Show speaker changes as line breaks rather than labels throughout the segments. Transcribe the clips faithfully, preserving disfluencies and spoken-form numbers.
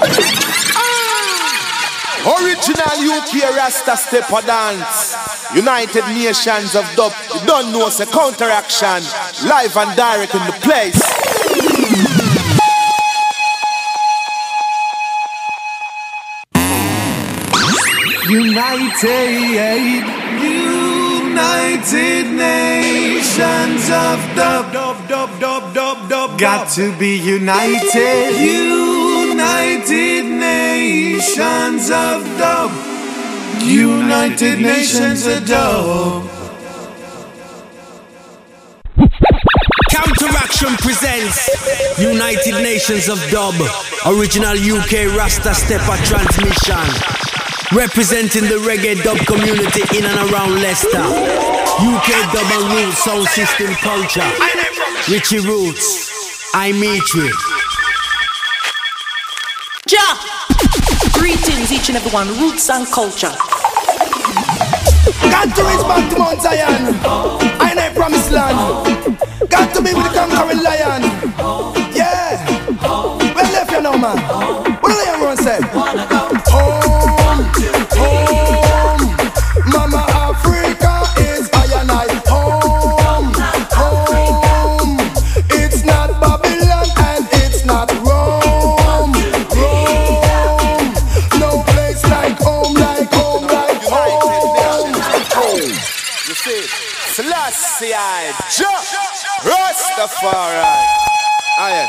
Original U K Rasta stepper dance. United Nations of Dub. You don't know it's a counteraction. Live and direct in the place.
United, United Nations of Dub, dub, dub, dub, dub, dub. Got to be united. United Nations of Dub. United Nations of Dub.
Counteraction presents United Nations of Dub. Original U K Rasta Stepper transmission. Representing the reggae dub community in and around Leicester. U K dub and roots sound system culture. Richie Roots, I meet you.
Ja! Greetings each and everyone, roots and culture.
Got to reach back to Mount Zion. I ain't promised land. Got to be with the conquering lion. Yeah. Well left you now, man. What do the young one say? Home, home. Mama Africa is I and I. Home, home. It's not Babylon and it's not Rome. Rome. No place like home, like home, like home.
You see, Selassie, Jah, Rastafari. Ah yes.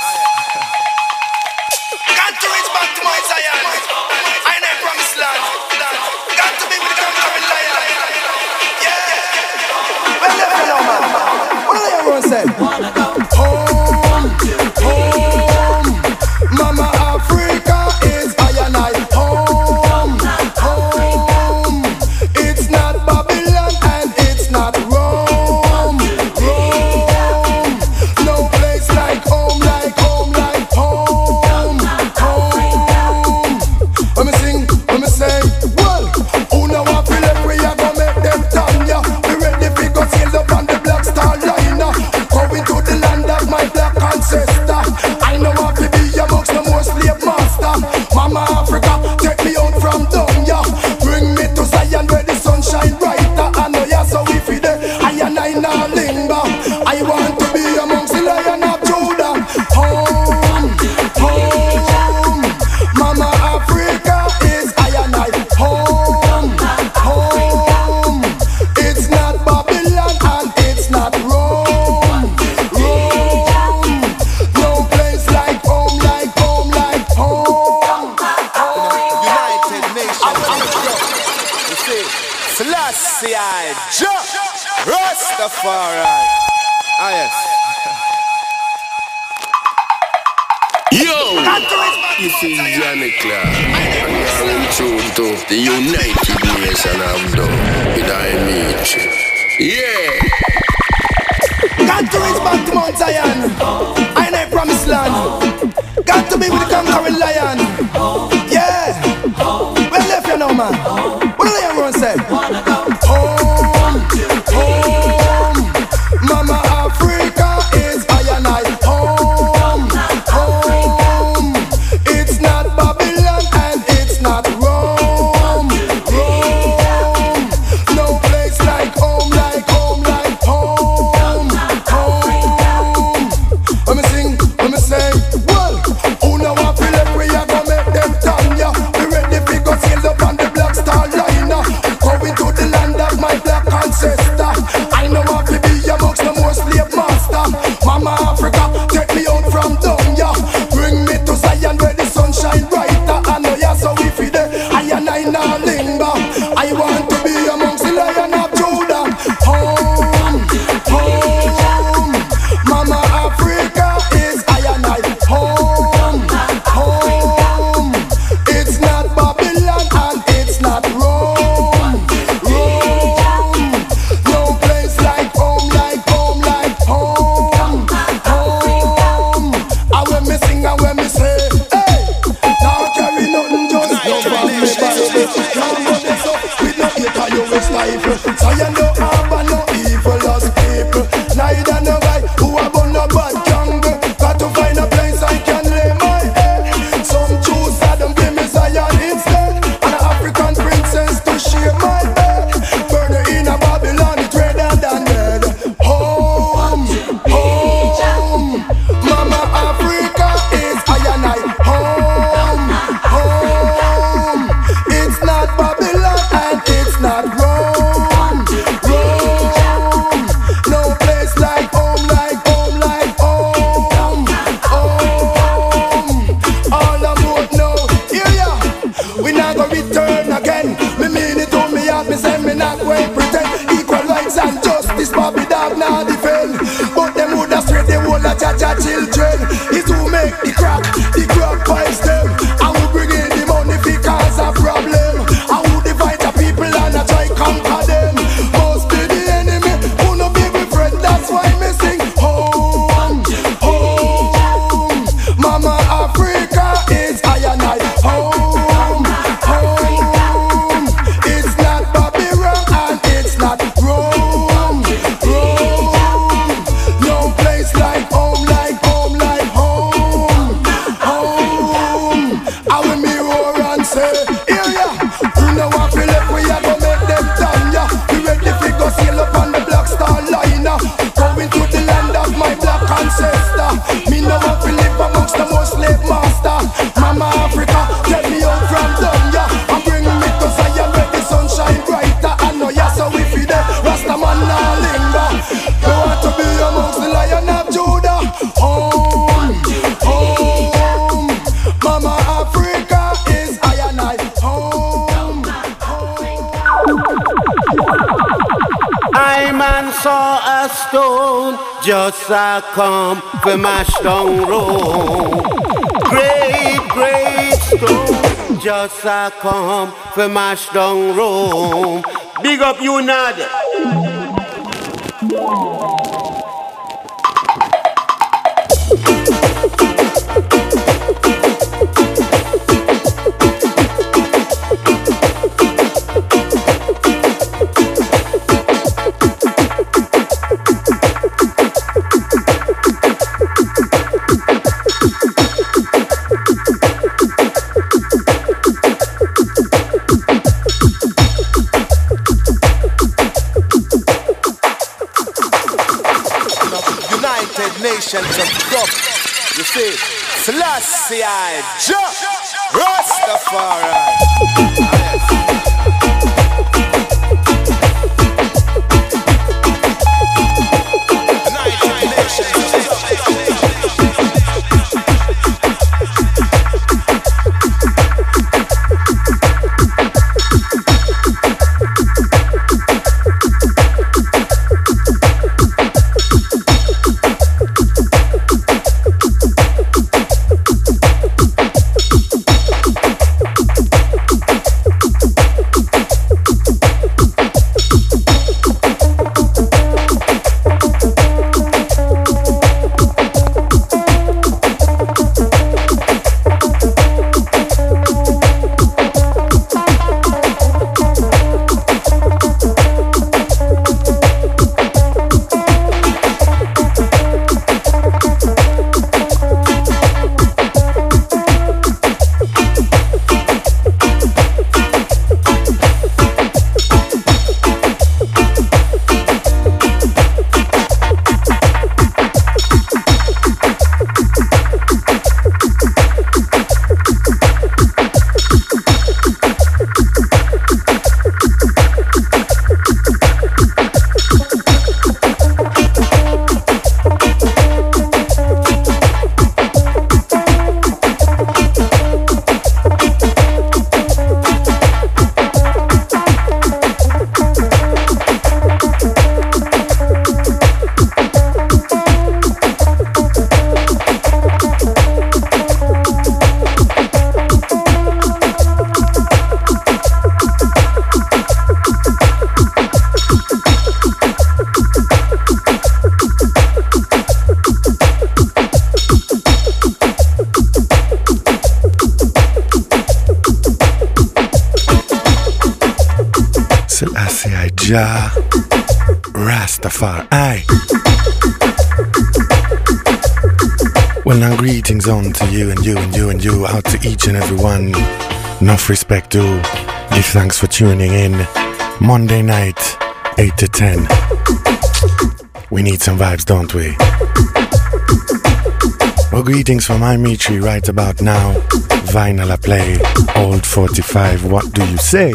Got to reach back to Mount Zion. I ain't promised land. Got to be with the conquering lion. Yeah. Well left you now, man. What do the young one say? Home, home. Mama Africa is I and I. Home, home. It's not Babylon and it's not Rome. Rome. No place like home, like home, like home. Home. When me sing, when me say, well, who know what feel like we are gonna make them turn ya? We ready fi go sail up on the Black Star Liner. Going to the land of my black ancestor. I know what fi be amongst the most slave master. Mama Africa, take me out from down ya. Bring me to Zion where the sun shine brighter. I know ya, so we fi there. I and I now linger. I want to be amongst the Lion of Judah. Home, home. Mama Africa is I and I. Home, home. It's not Babylon and it's not Rome. Rome. No place like home, like home, like home.
United Nations of Dub. You see, Selassie, Jah, Rastafari. Ah yes.
Yo! This is Johnny Clark, and you're in tune to the United Nations of Dub with I meet you. Yeah!
Got to reach back to Mount Zion. I ain't promised land. Got to be with the conquering lion. Yeah. Well left you now, man. What do the young one say? Home, home. Mama Africa is I and I. Home, home. It's not Babylon and it's not Rome. Rome. No place like home, like home, like home. Home. When me sing, when me say, well, who know what feel like we are gonna
go return again. Me mean it to me heart, me say me not going pretend. Equal rights and justice, Bobby Dog now defend. But them woulda straight the whole of Jaja children. It's who make the crack, the crack pies them. I will bring in the money fi cause a problem. I will divide the people and I try conquer them. Must be the enemy, who no be my friend. That's why me sing home, home. Mama Africa is I and I. Home, home. It's not Babylon and it's not Rome, Rome. No place like home, like home, like home, home. I will me roar and say, here ya. You know what we left, we are gonna make them done ya. We ready fi go sail up on the Black Star Liner, going to the land of my black ancestor. Me know what we live amongst the most slave master. Mama Africa, get me out from down ya and bring me to Zion where the sun shine brighter. I know ya, so if you there, Rasta man now linger. You want to be amongst the Lion of Judah. Home, home. Mama Africa is I and I. Home, home.
I man saw a stone just a come for mash down road. Great, great stone just a come for mash down road. Big up you, Nadia.
Nations of Dub. You see, Selassie I Jah Rastafari.
Jah Rastafari. Well, now greetings on to you and you and you and you, out to each and every one. Enough respect to give thanks for tuning in. Monday night, eight to ten. We need some vibes, don't we? Well, greetings from iMitri right about now. Vinyl I play, old forty-five, what do you say?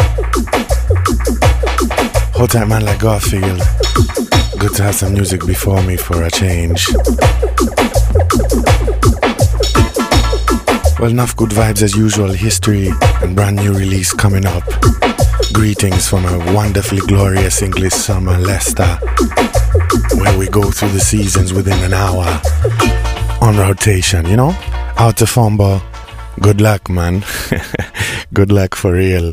Hold tight man like Garfield. Good to have some music before me for a change. Well, enough good vibes as usual, history and brand new release coming up. Greetings from a wonderfully glorious English summer, Leicester, where we go through the seasons within an hour on rotation, you know? Out to Fumbo. Good luck, man. Good luck for real.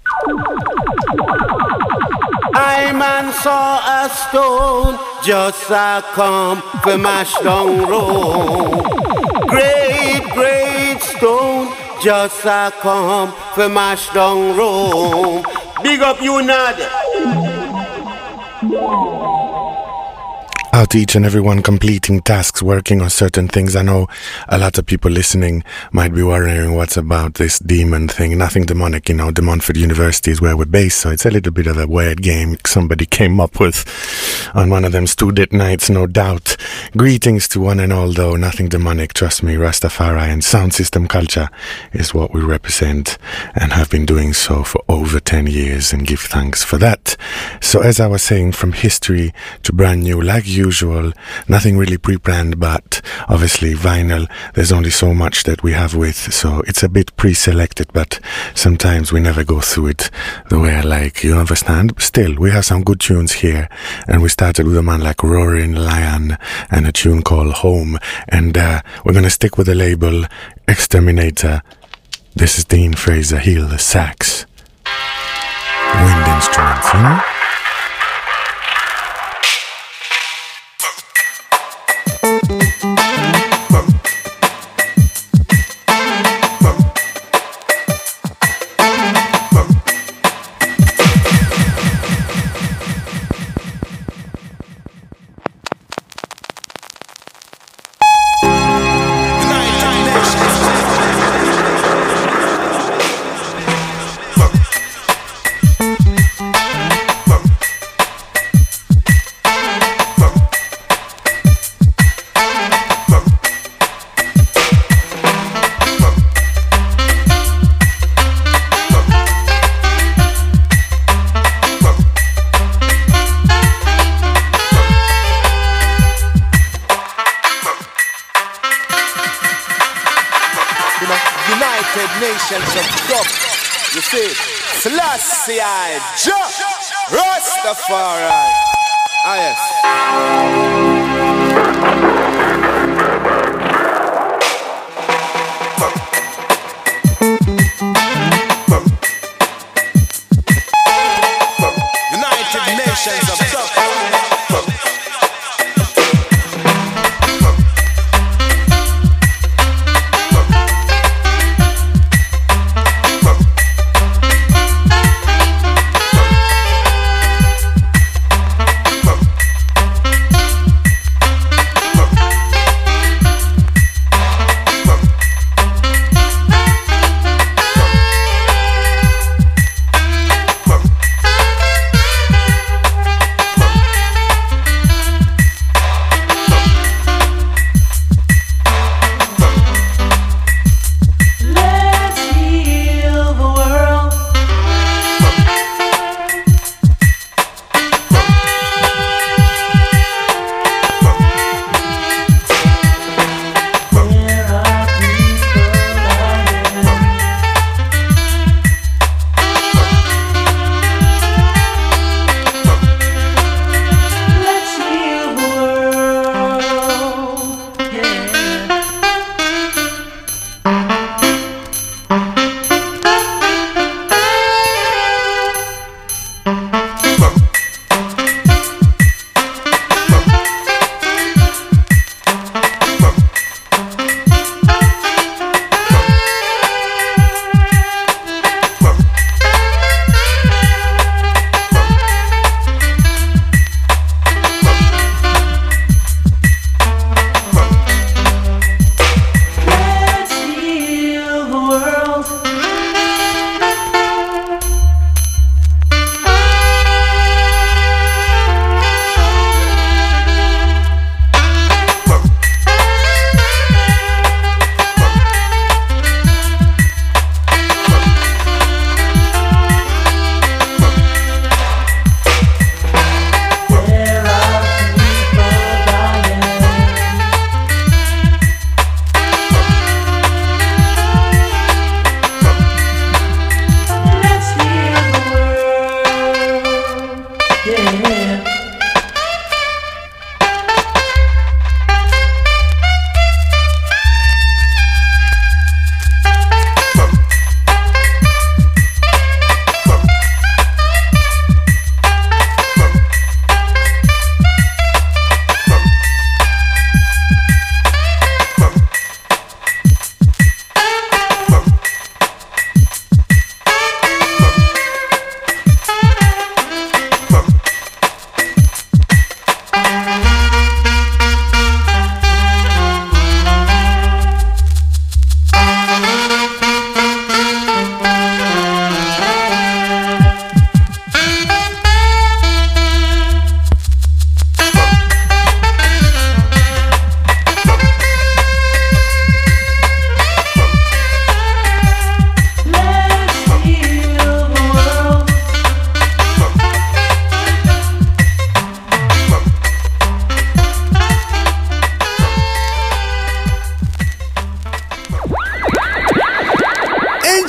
I man saw a stone just a come for mash down road. Great, great stone just a come for mash down road. Big up you, Nad.
Out to each and everyone completing tasks, working on certain things. I know a lot of people listening might be wondering what's about this demon thing. Nothing demonic, you know. De Montfort University is where we're based, so it's a little bit of a weird game somebody came up with on one of them student nights, no doubt. Greetings to one and all, though. Nothing demonic, trust me. Rastafari and sound system culture is what we represent and have been doing so for over ten years, and give thanks for that. So as I was saying, from history to brand new, like you usual, nothing really pre-planned, but obviously vinyl, there's only so much that we have with, so it's a bit pre-selected, but sometimes we never go through it the way I like, you understand? Still, we have some good tunes here, and we started with a man like Roaring Lion and a tune called Home, and uh, we're gonna stick with the label Exterminator. This is Dean Fraser Hill, the sax, wind instruments, you know?
Rastafari. Ah, yes. United Nations of Dub.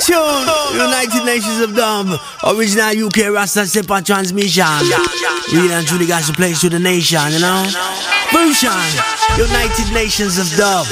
tune, United Nations of Dub, original U K Rasta Stepper transmission. Real and truly got to play to the nation, you know. Fusion, United Nations of Dub.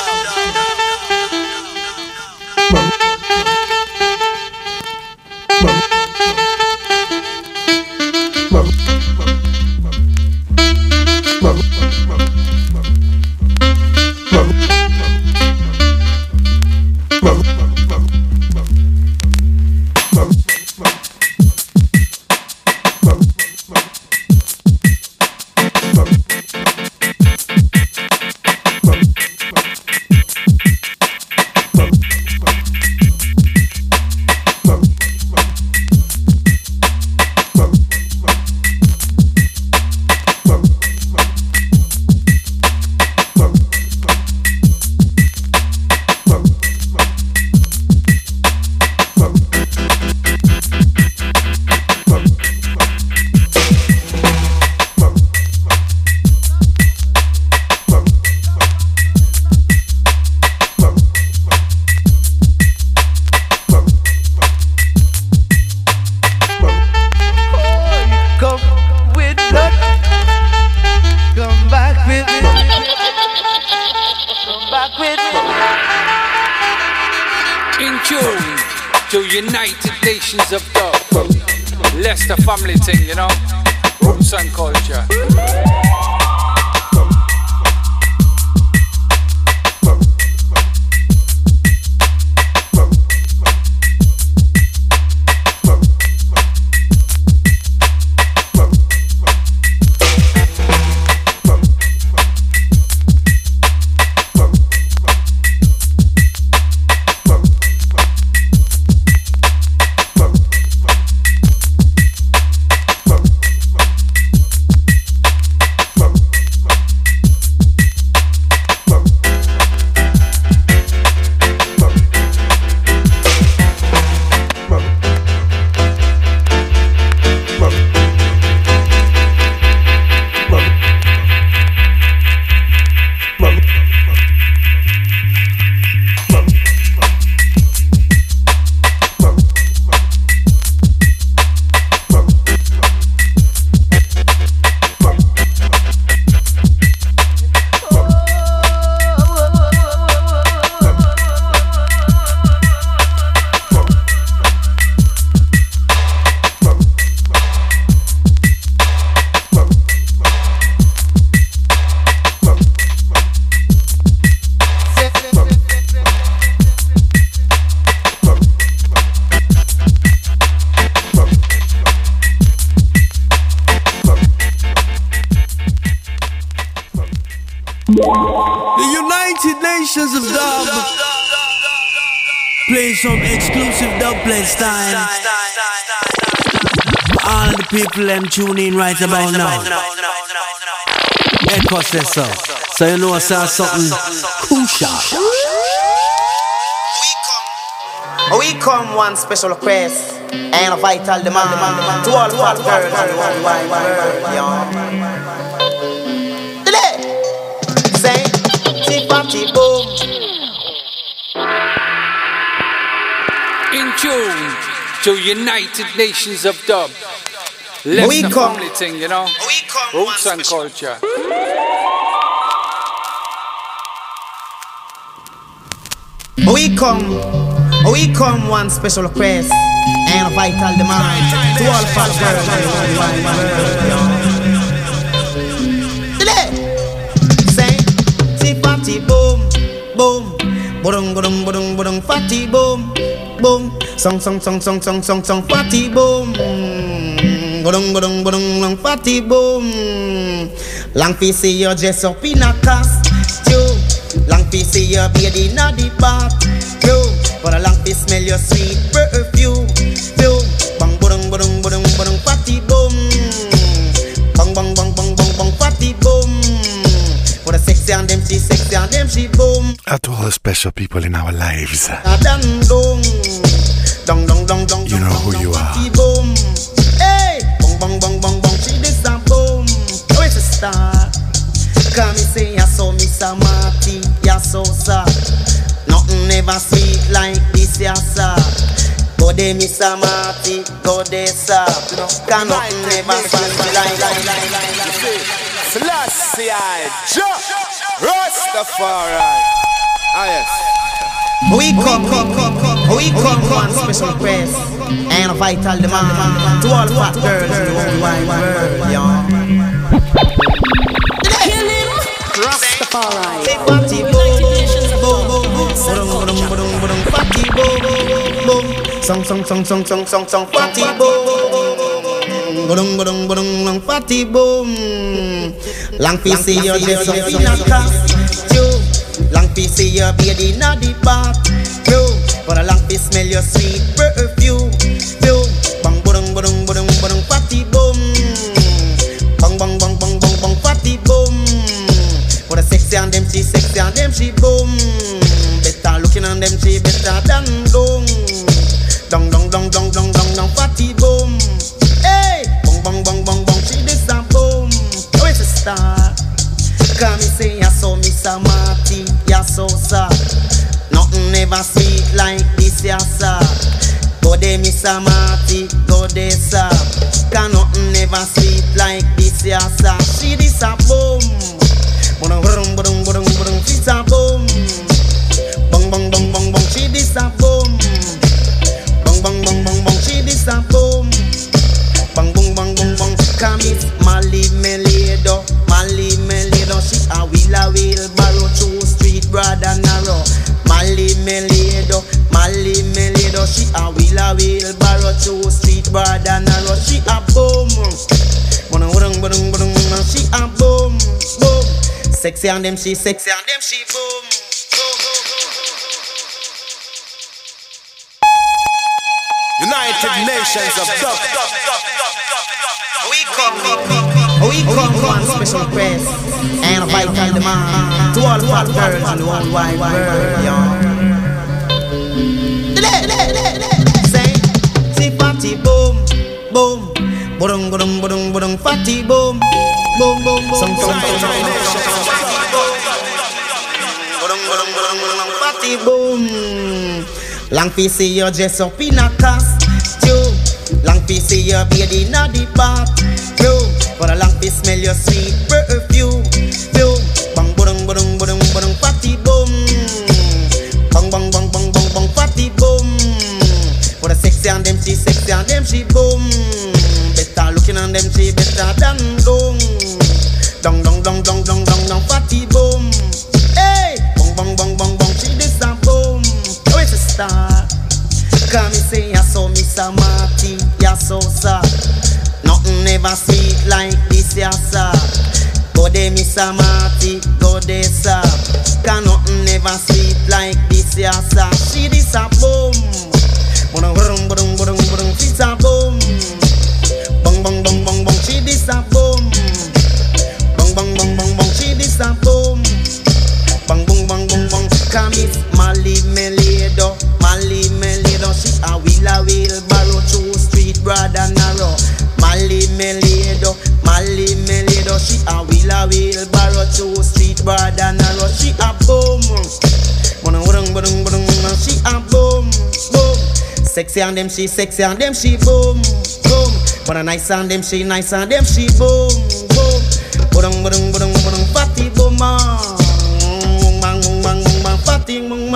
United Nations of Dub, Leicester family thing, you know, roots and culture.
Of dub, play some exclusive dub play style. All the people them tune in right about now. Echo says so, so you know I saw something crucial.
We come one special request and a vital demand to all fat girls and one wide world. Today, say. Boom.
In tune to United Nations of Dub, Leicester family thing, you know, roots and culture.
We come, we come one special request and a vital demand to all fat girls and one wide world. Today, say. Fatty boom, boom, boom, boom, boom, boom, fatty boom, boom, song, song, song, song, song, song, song, fatty boom, boom, boom, boom, boom, fatty boom. Long fi see you dress up in a costume, long fi see you bathe in a the bathroom, but a long fi smell your sweet perfume, boom, bang, boom, boom, boom, boom, fatty boom, bang, bang, bang, bang, bang, bang, fatty boom. For the sexy and them she sexy and them she boom.
Out to all the special people in our lives.
You
know who you are.
Hey, bong bong bong bong bong, she this a boom. Where's the star? Come me say ya so Miss Marty, ya so sad. Nothing ever sweet like this ya sir. Go de Miss Marty, go de Sap. Cannot never stand like like like like.
Selassie, Rastafari. Ah yes.
We come, come, come, come. We come one special press and a vital demand to all fat girls in the whole wide world, y'all.
Kill him, Rastafari.
Say party boom, boom, boom, boom, boom, boom, boom, party boom, boom, boom. Song, song, song, song, song, song, song, party boom, boom, boom, boom, boom, party boom. Long piece of your dress up in a costume. Long piece of your baby inna the bathroom. But a long piece smell your sweet perfume. Boom, bang, bang, bang, bang, bang, party boom. Bang, bang, bang, bang, bang, bang, party boom. For the sexy and them she sexy and them she boom. Better looking on them she better than dung. Dung, dung, dung, dung, dung, dung, dung, party boom. Hey, bang, bang, bang, bang, bang, she this a boom. Oh, it's a star. Come me say ya so Miss Marty, ya so sad. Nothing ever sweet like this ya sad. Go de Miss Marty, go de Sap. Can nothing ever sweet like this ya sad. She this a boom. Budung budung budung budung budung, she's a boom. Bang bang bang bang bang, she this a boom. Bang bang bang bang bang, she this a boom. Bang bang bang bang bang, come it's Mali Melido, Mali Melido. She a wheel a wheelbarrow through street broad and narrow. Mali Melido, Mali Melido. She a wheel a wheelbarrow through street broad and narrow. She a boom. Budung budung budung budung, she a boom, boom. Sexy and them she sexy and them she boom, boom, boom, boom.
United Nations of Dub.
We come, we come one special press and a vital demand to all fat girls in the whole wide world, y'all. Say, see fatty boom, boom, budung budung budung budung, fatty boom, boom boom boom. Some some some some budung budung budung budung, fatty boom. Long piece of your dress up in a costume. Long piece of your baby inna the bathroom. For a long piece smell your sweet perfume. Boom, bang budung budung budung budung, fatty boom. Bang bang bang bang bang bang, fatty boom. For the sexy and them she sexy and them she boom. Better looking on them she better than dung. Dung dung dung dung dung dung dung, fatty boom. Hey, bang bang bang bang bang, she this a boom. Oh, it's a star. Come me say ya so Miss Marty, ya so sad. Nothing ever sweet like this ya sad. Go de Miss Marty, go de Sap. Can nothing ever sweet like this ya sad. She this a boom. Budung budung budung budung budung, she's a boom. Bang bang bang bang bang, she this a boom. Bang bang bang bang bang, she this a boom. Bang bang bang bang bang, come it's Mali Melido, Mali Melido. She a wheel a wheelbarrow through street broad and narrow. Mali Melido, Mali Melido. She a wheel a wheelbarrow through street broad and narrow. She a boom. Budung budung budung budung, she a boom, boom. Sexy and them she sexy and them she boom, boom. But a nice and them she nice and them she boom, boom. Budung budung budung budung, fatty boom. Fatty boom,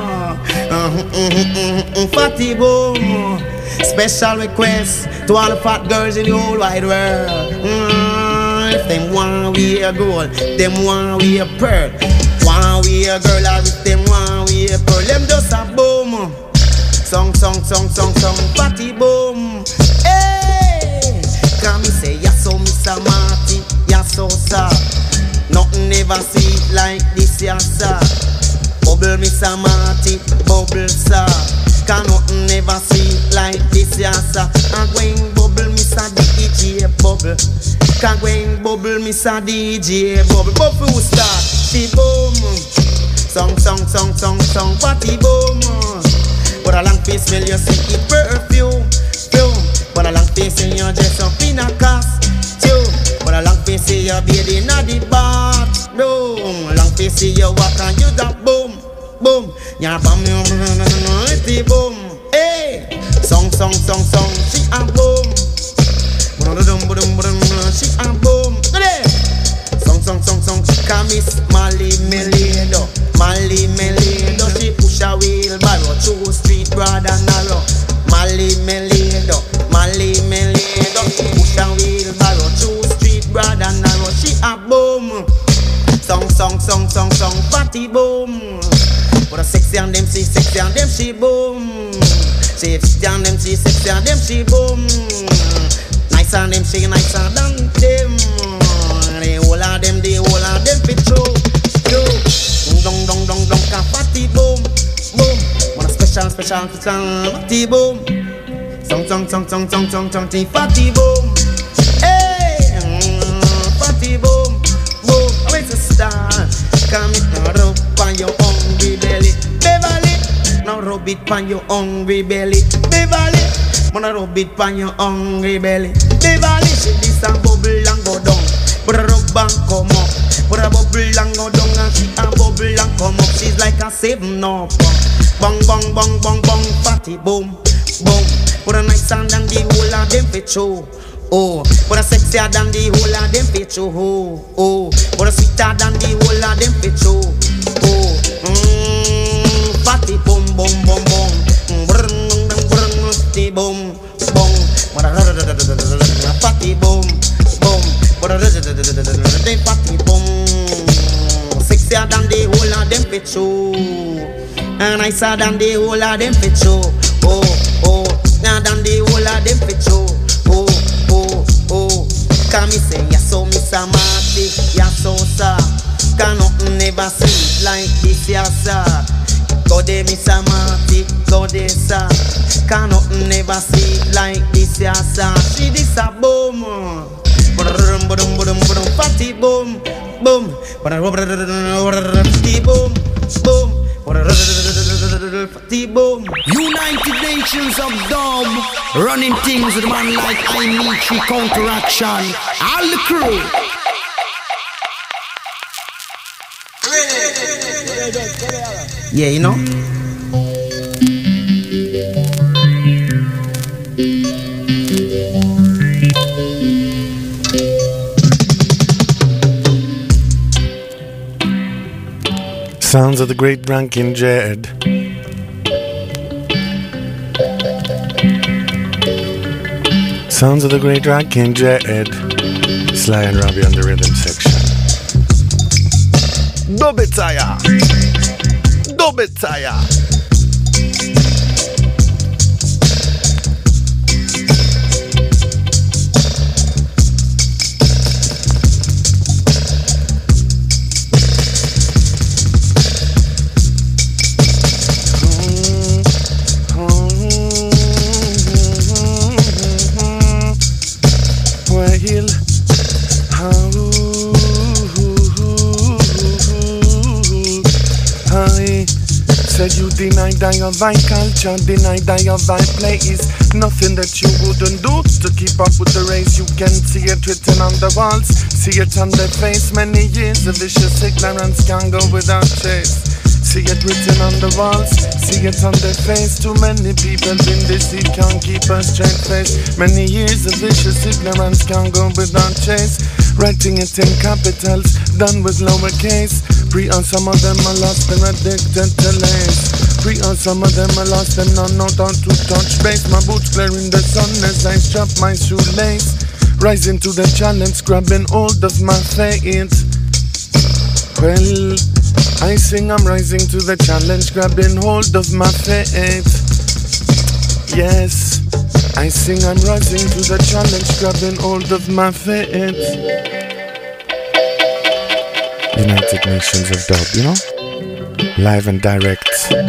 fatty boom. Special request to all the fat girls in the whole wide world. Mm, if them want wear gold, them want wear pearl. Want wear girl, or if them want wear pearl, them just a boom. Song, song, song, song, song, fatty boom. Hey, come me say ya so Miss Marty, ya so sad. Nothing ever sweet like this ya sad. Bubble Miss Marty, bubble sir. Can nothing ever sweet like this ya sir. And when bubble Miss D J bubble. Can when bubble Miss D J bubble. Bubble star, she boom. Song, song, song, song, song, party boom. But a long face smell your sweet perfume, perfume. But a long face in your dress up in a costume. But a long face in your baby in the bathroom. A long face in your walk and you that boom, boom. Your bum, boom. Hey, song, song, song. She a boom. She a boom. Song, song, song, song. Come Miss Molly Melido, Molly Melido. She push a wheelbarrow through street broad and narrow. Molly Melido, Molly Melido. She push a wheelbarrow through street broad and narrow. She a boom. Song, song, song, song, song. Fatty boom. But a sexy and them she sexy and them she boom. She sexy and them she sexy and them she boom. Nice and them she nicer than them. The whole of them, the whole of them fit through. Yo, dong dong dong dong, ka fatty boom, boom. Want a special, special, special fatty boom. Song song song song song song song, the fatty boom. Hey, mm, fatty boom, boom. Where's the star? Come it now, rub on your hungry belly, Beverly. Now rub it on your hungry belly, Beverly. Wanna rub it on your hungry belly, Beverly. She this a bubble and go down. But a rub and come up. But a bubble and go down. And she a bubble and come up. She's like a seven up. Bang bang bang bang bang. Fatty boom boom. But a nice and than the whole of them fit show. Oh, but a sexier than the whole of them fit show. Oh, oh, but a sweeter than the whole of them fit show. Oh, mmm, fatty boom boom boom boom. Brrrr brrrr fatty boom boom. But a fatty boom boom. But they fatty boom. Sexier than the whole of them fit show. And nicer than the whole of them fit show. Oh, oh, now than the whole of them fit show. Oh, oh, oh. Can me say, yeah, so Miss Marty, yeah, so sir. Can nothing never see like this, yeah, sir. Go there, Miss Marty, go there, sir. Can nothing never see like this, yeah, sir. She this a boom. Boom, boom, boom, boom, fatty boom, boom, fatty boom, boom, fatty boom.
United Nations of Dub, running things with a man like Aimichi, Counteraction, all the crew.
Yeah, you know.
Sounds of the great Rankin Jed. Sounds of the great Rankin Jed. Sly and Robbie on the rhythm section. Dub it tire. Dub it tire.
You deny that your vibe culture, deny that your vibe place. Nothing that you wouldn't do to keep up with the race. You can see it written on the walls, see it on their face. Many years of vicious ignorance can't go without chase. See it written on the walls, see it on their face. Too many people been deceived, can't keep a straight face. Many years of vicious ignorance can't go without chase. Writing it in capitals, done with lowercase. Pre on some of them are lost, they're addicted to lace. Pre on some of them are lost, and not know how to touch base. My boots glare in the sun as I strap my shoelace. Rising to the challenge, grabbing hold of my fate. Well, I sing I'm rising to the challenge, grabbing hold of my fate. Yes, I sing I'm rising to the challenge, grabbing hold of my fate.
United Nations of Dub, you know? Live and direct.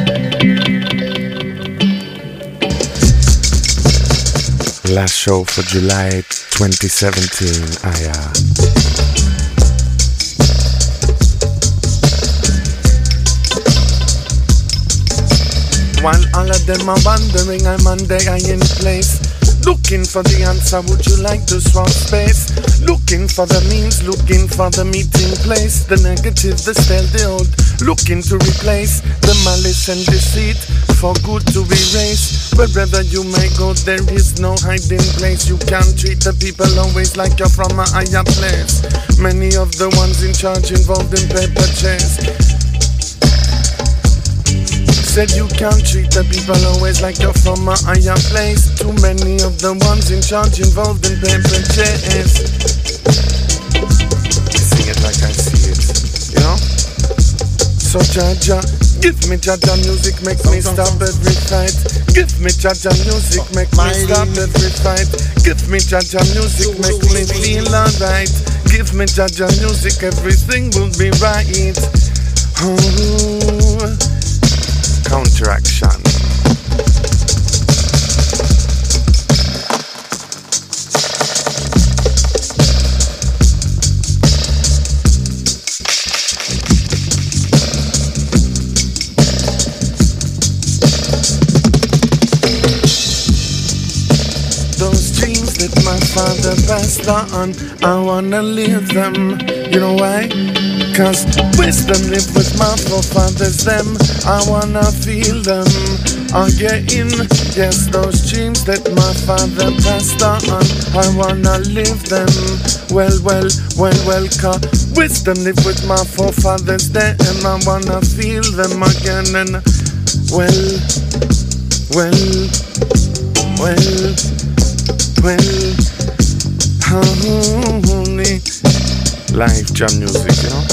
Last show for July twenty seventeen. Ah, yeah.
While all of them are wondering, I'm on there, I in place. Looking for the answer, would you like to swap space? Looking for the means, looking for the meeting place. The negative, the stale, the old. Looking to replace the malice and deceit for good to erase. Wherever you may go, there is no hiding place. You can't treat the people always like you're from a higher place. Many of the ones in charge involved in paper chase. Said you can't treat the people always like you're from a higher place. Too many of the ones in charge involved in paper chase. I sing it like I see it, you know? So Jaja, give me Jaja music, make me stop every fight. Give me Jaja music, make me stop every fight. Give me Jaja music, make me feel alright. Give me Jaja music, everything will be right. Oh. Counteraction. Those dreams that my father passed on, I wanna live them. You know why? Cause wisdom live with my forefathers, them I wanna feel them again. Yes, those dreams that my father passed on, I wanna live them. Well, well, well, well, cause wisdom live with my forefathers, them I wanna feel them again. And well, well, well, well, honey. Live jam music, you know.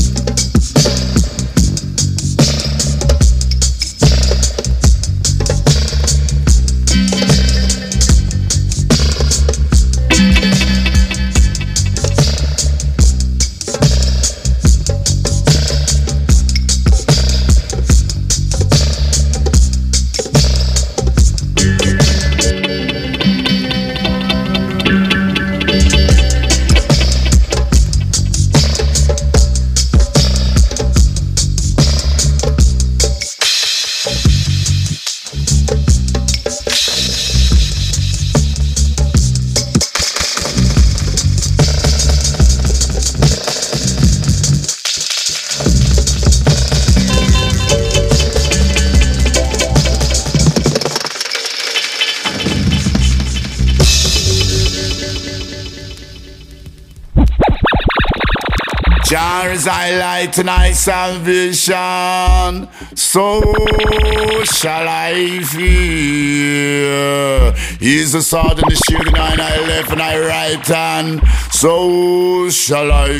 Jar is I light and I salvation, so shall I fear. He's the sword and the shield and I left and I right hand, so shall I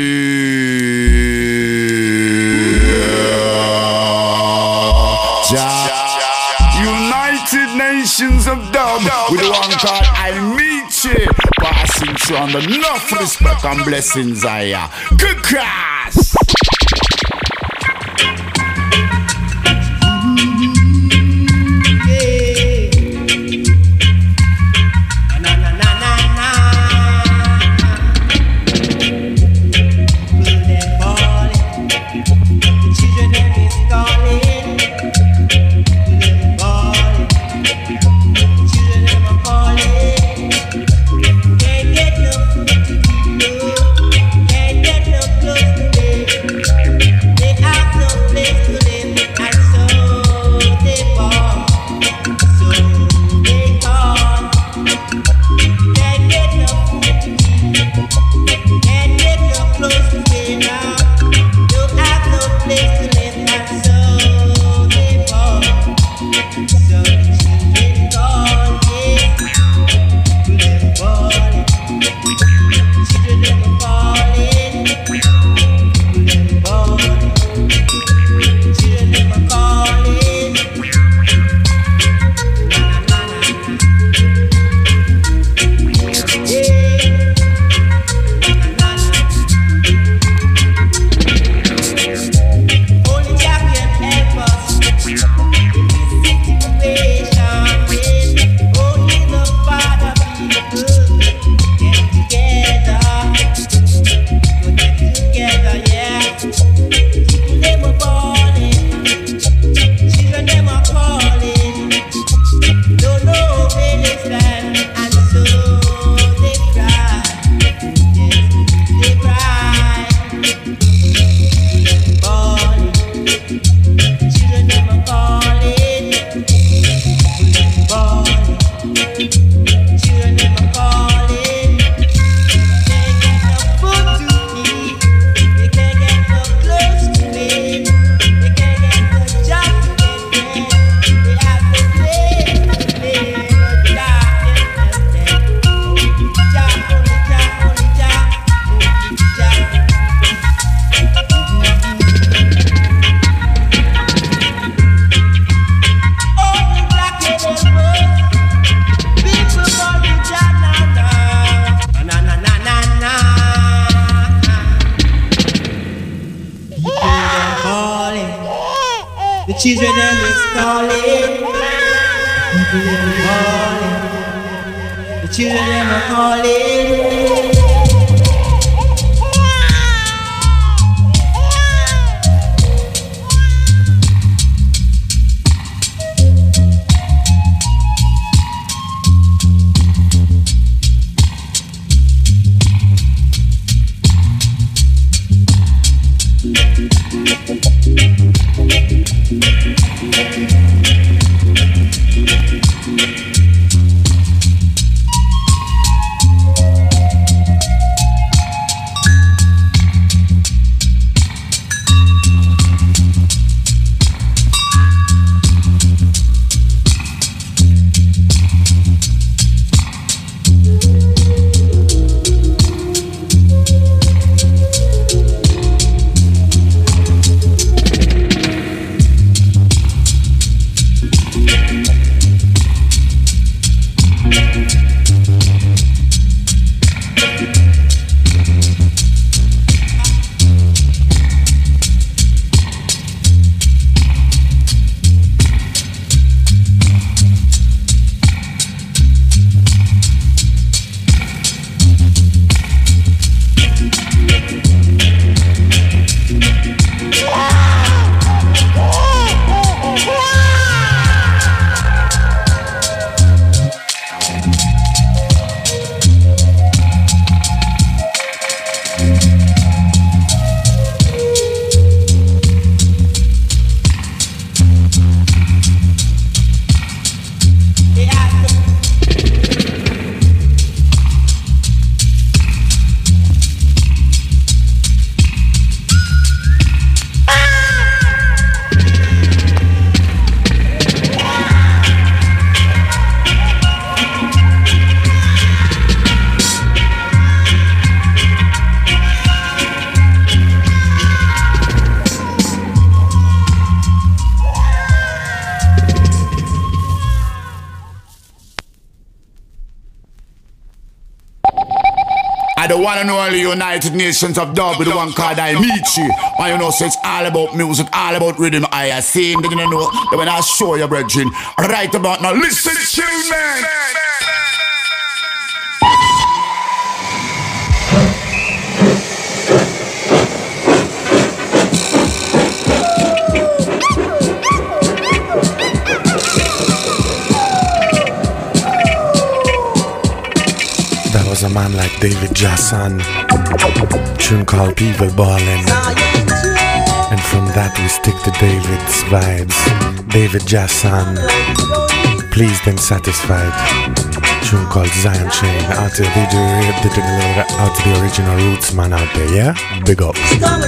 fear. Jar, United Nations of Dub, with the one called I meet you. Passing through under enough respect and blessings I am. Good cross.
Can't get no close to me. children them is calling. The children them are calling.
The one and only United Nations of Dub with the one called I Meet You. And you know, so it's all about music, all about rhythm. I have seen, you know, when I show you, brethren, right about now, listen to you, man.
A man like David Jasson, tune called People Ballin', and from that we stick to David's vibes. David Jasson, Pleased and Satisfied, tune called Zion Chain, out to the, out to the original roots man out there, yeah? Big up.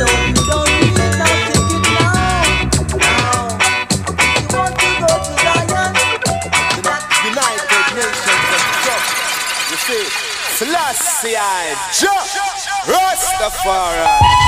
Selassie I Jah Rastafari.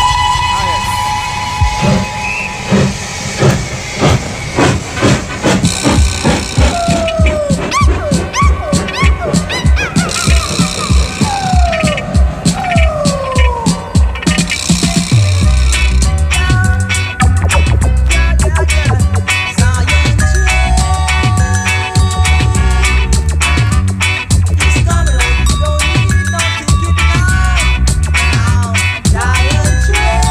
Giant tree.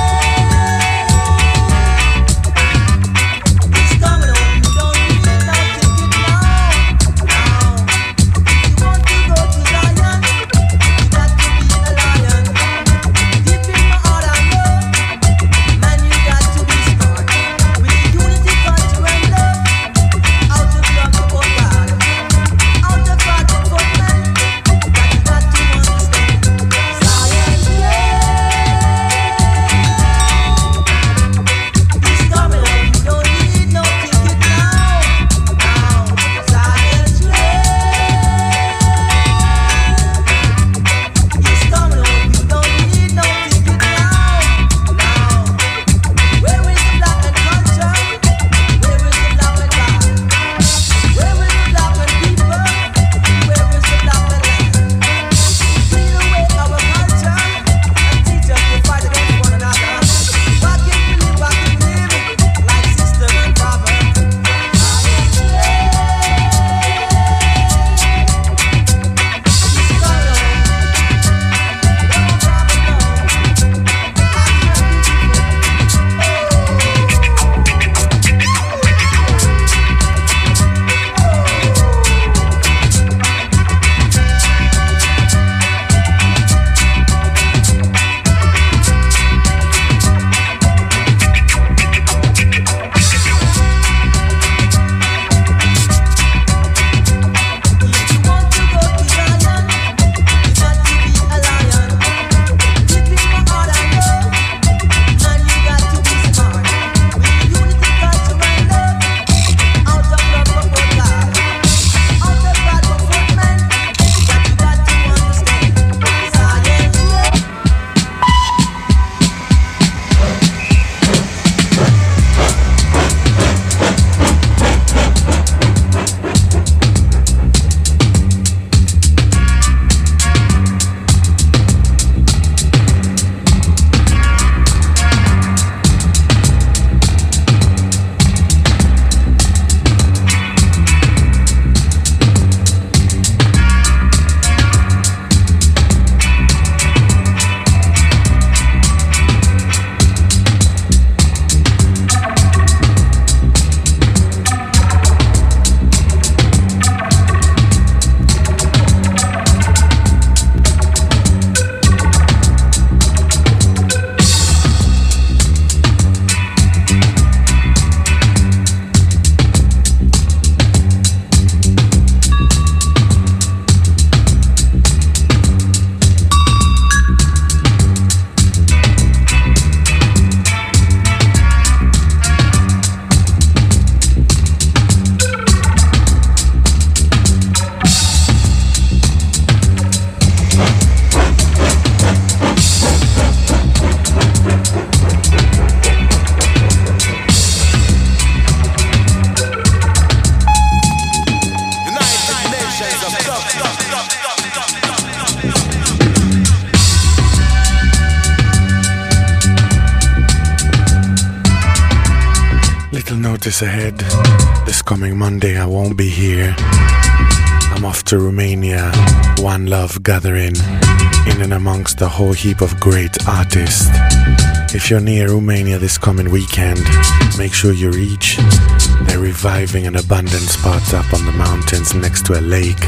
Little notice ahead. This coming Monday I won't be here. I'm off to Romania, One Love gathering, in and amongst a whole heap of great artists. If you're near Romania this coming weekend, make sure you reach. They're reviving an abandoned spot up on the mountains next to a lake.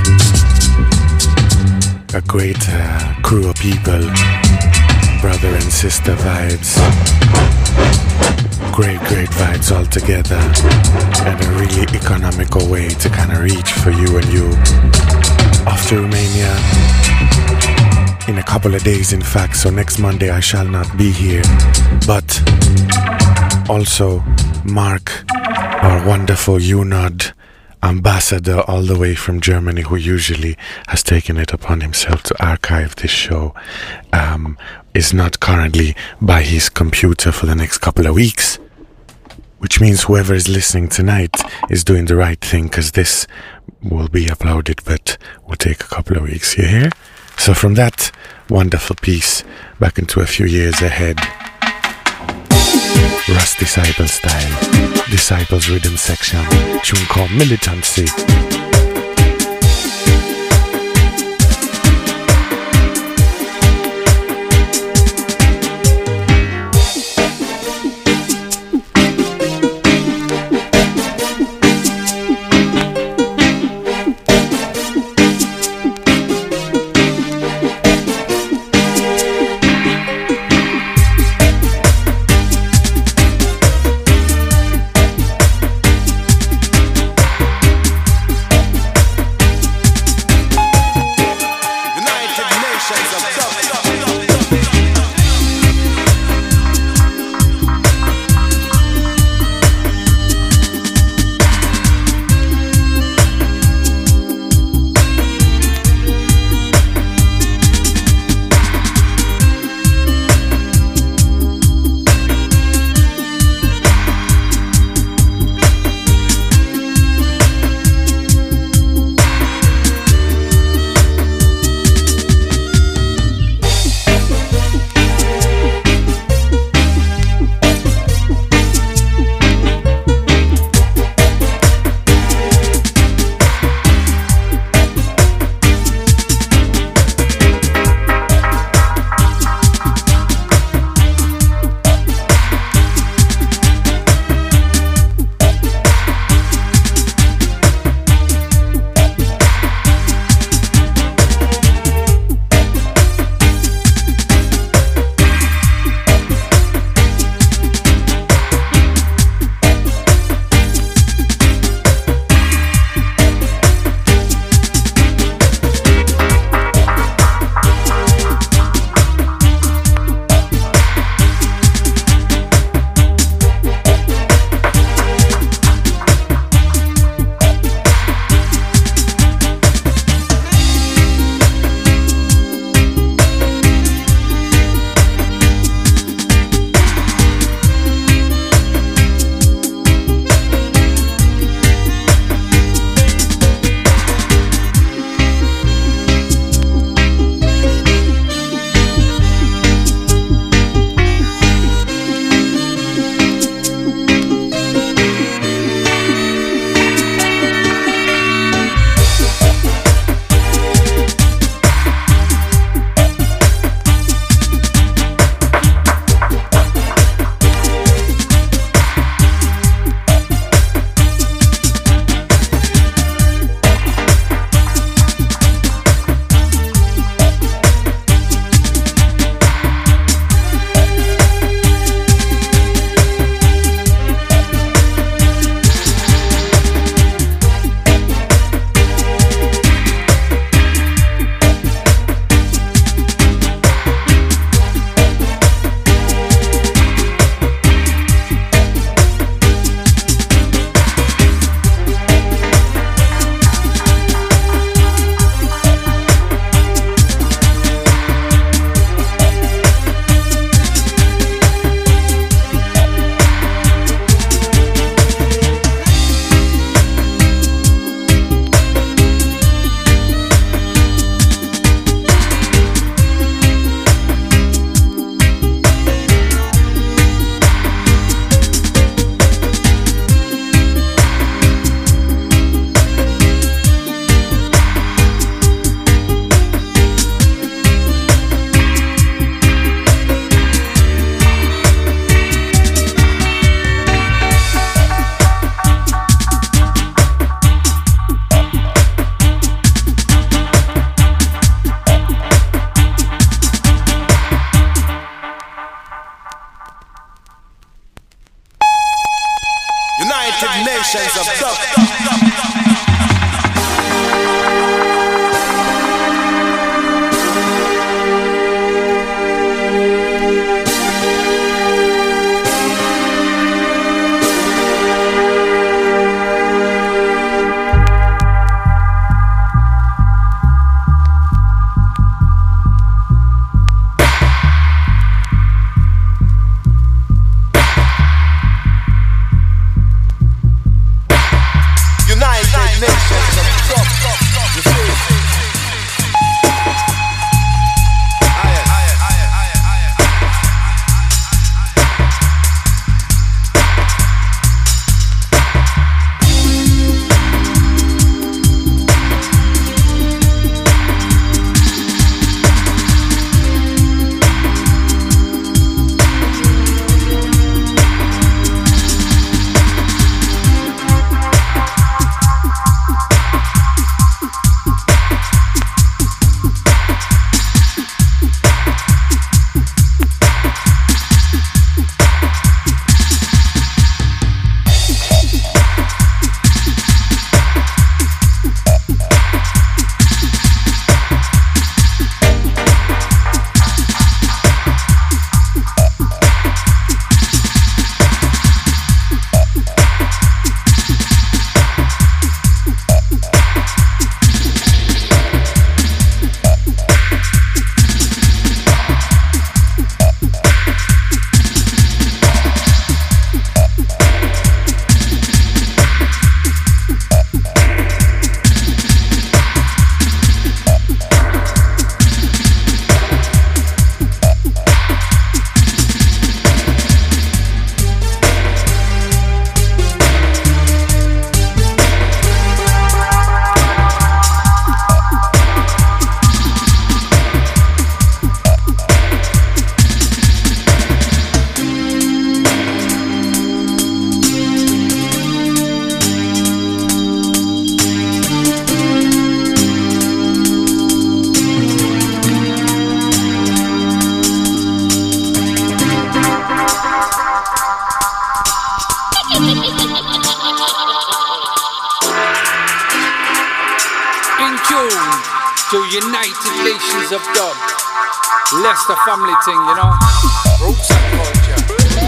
A great uh, crew of people, brother and sister vibes. Great, great vibes all together, and a really economical way to kind of reach for you and you. Off to Romania in a couple of days, in fact, so next Monday I shall not be here. But also Mark, our wonderful U N O D ambassador all the way from Germany, who usually has taken it upon himself to archive this show, um, is not currently by his computer for the next couple of weeks. Which means whoever is listening tonight is doing the right thing, because this will be uploaded but will take a couple of weeks. You hear? So from that wonderful piece back into a few years ahead. Russ Disciple style. Disciples rhythm section. Tune called Militancy.
tune to United Nations of Dub. Leicester family thing, you know. Roots and culture.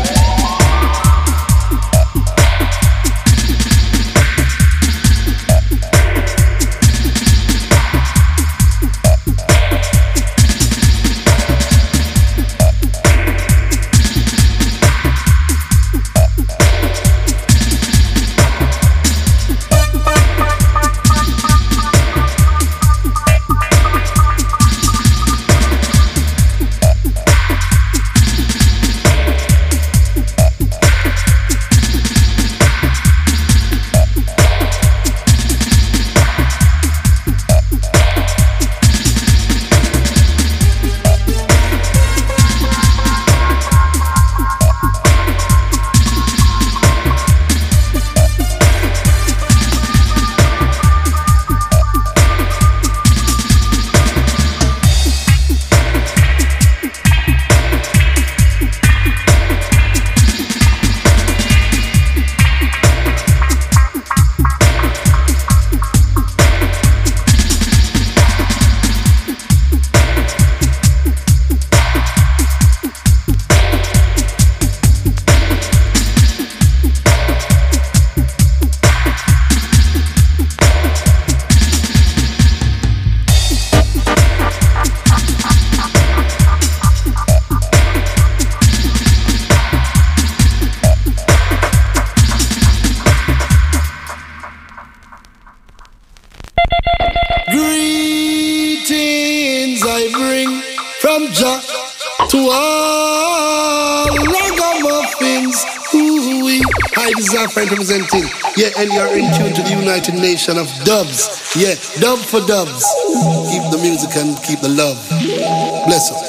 Representing, yeah, and you're in tune to the United Nation of Dubs. Yeah, dub for dubs. Keep the music and keep the love. Bless them.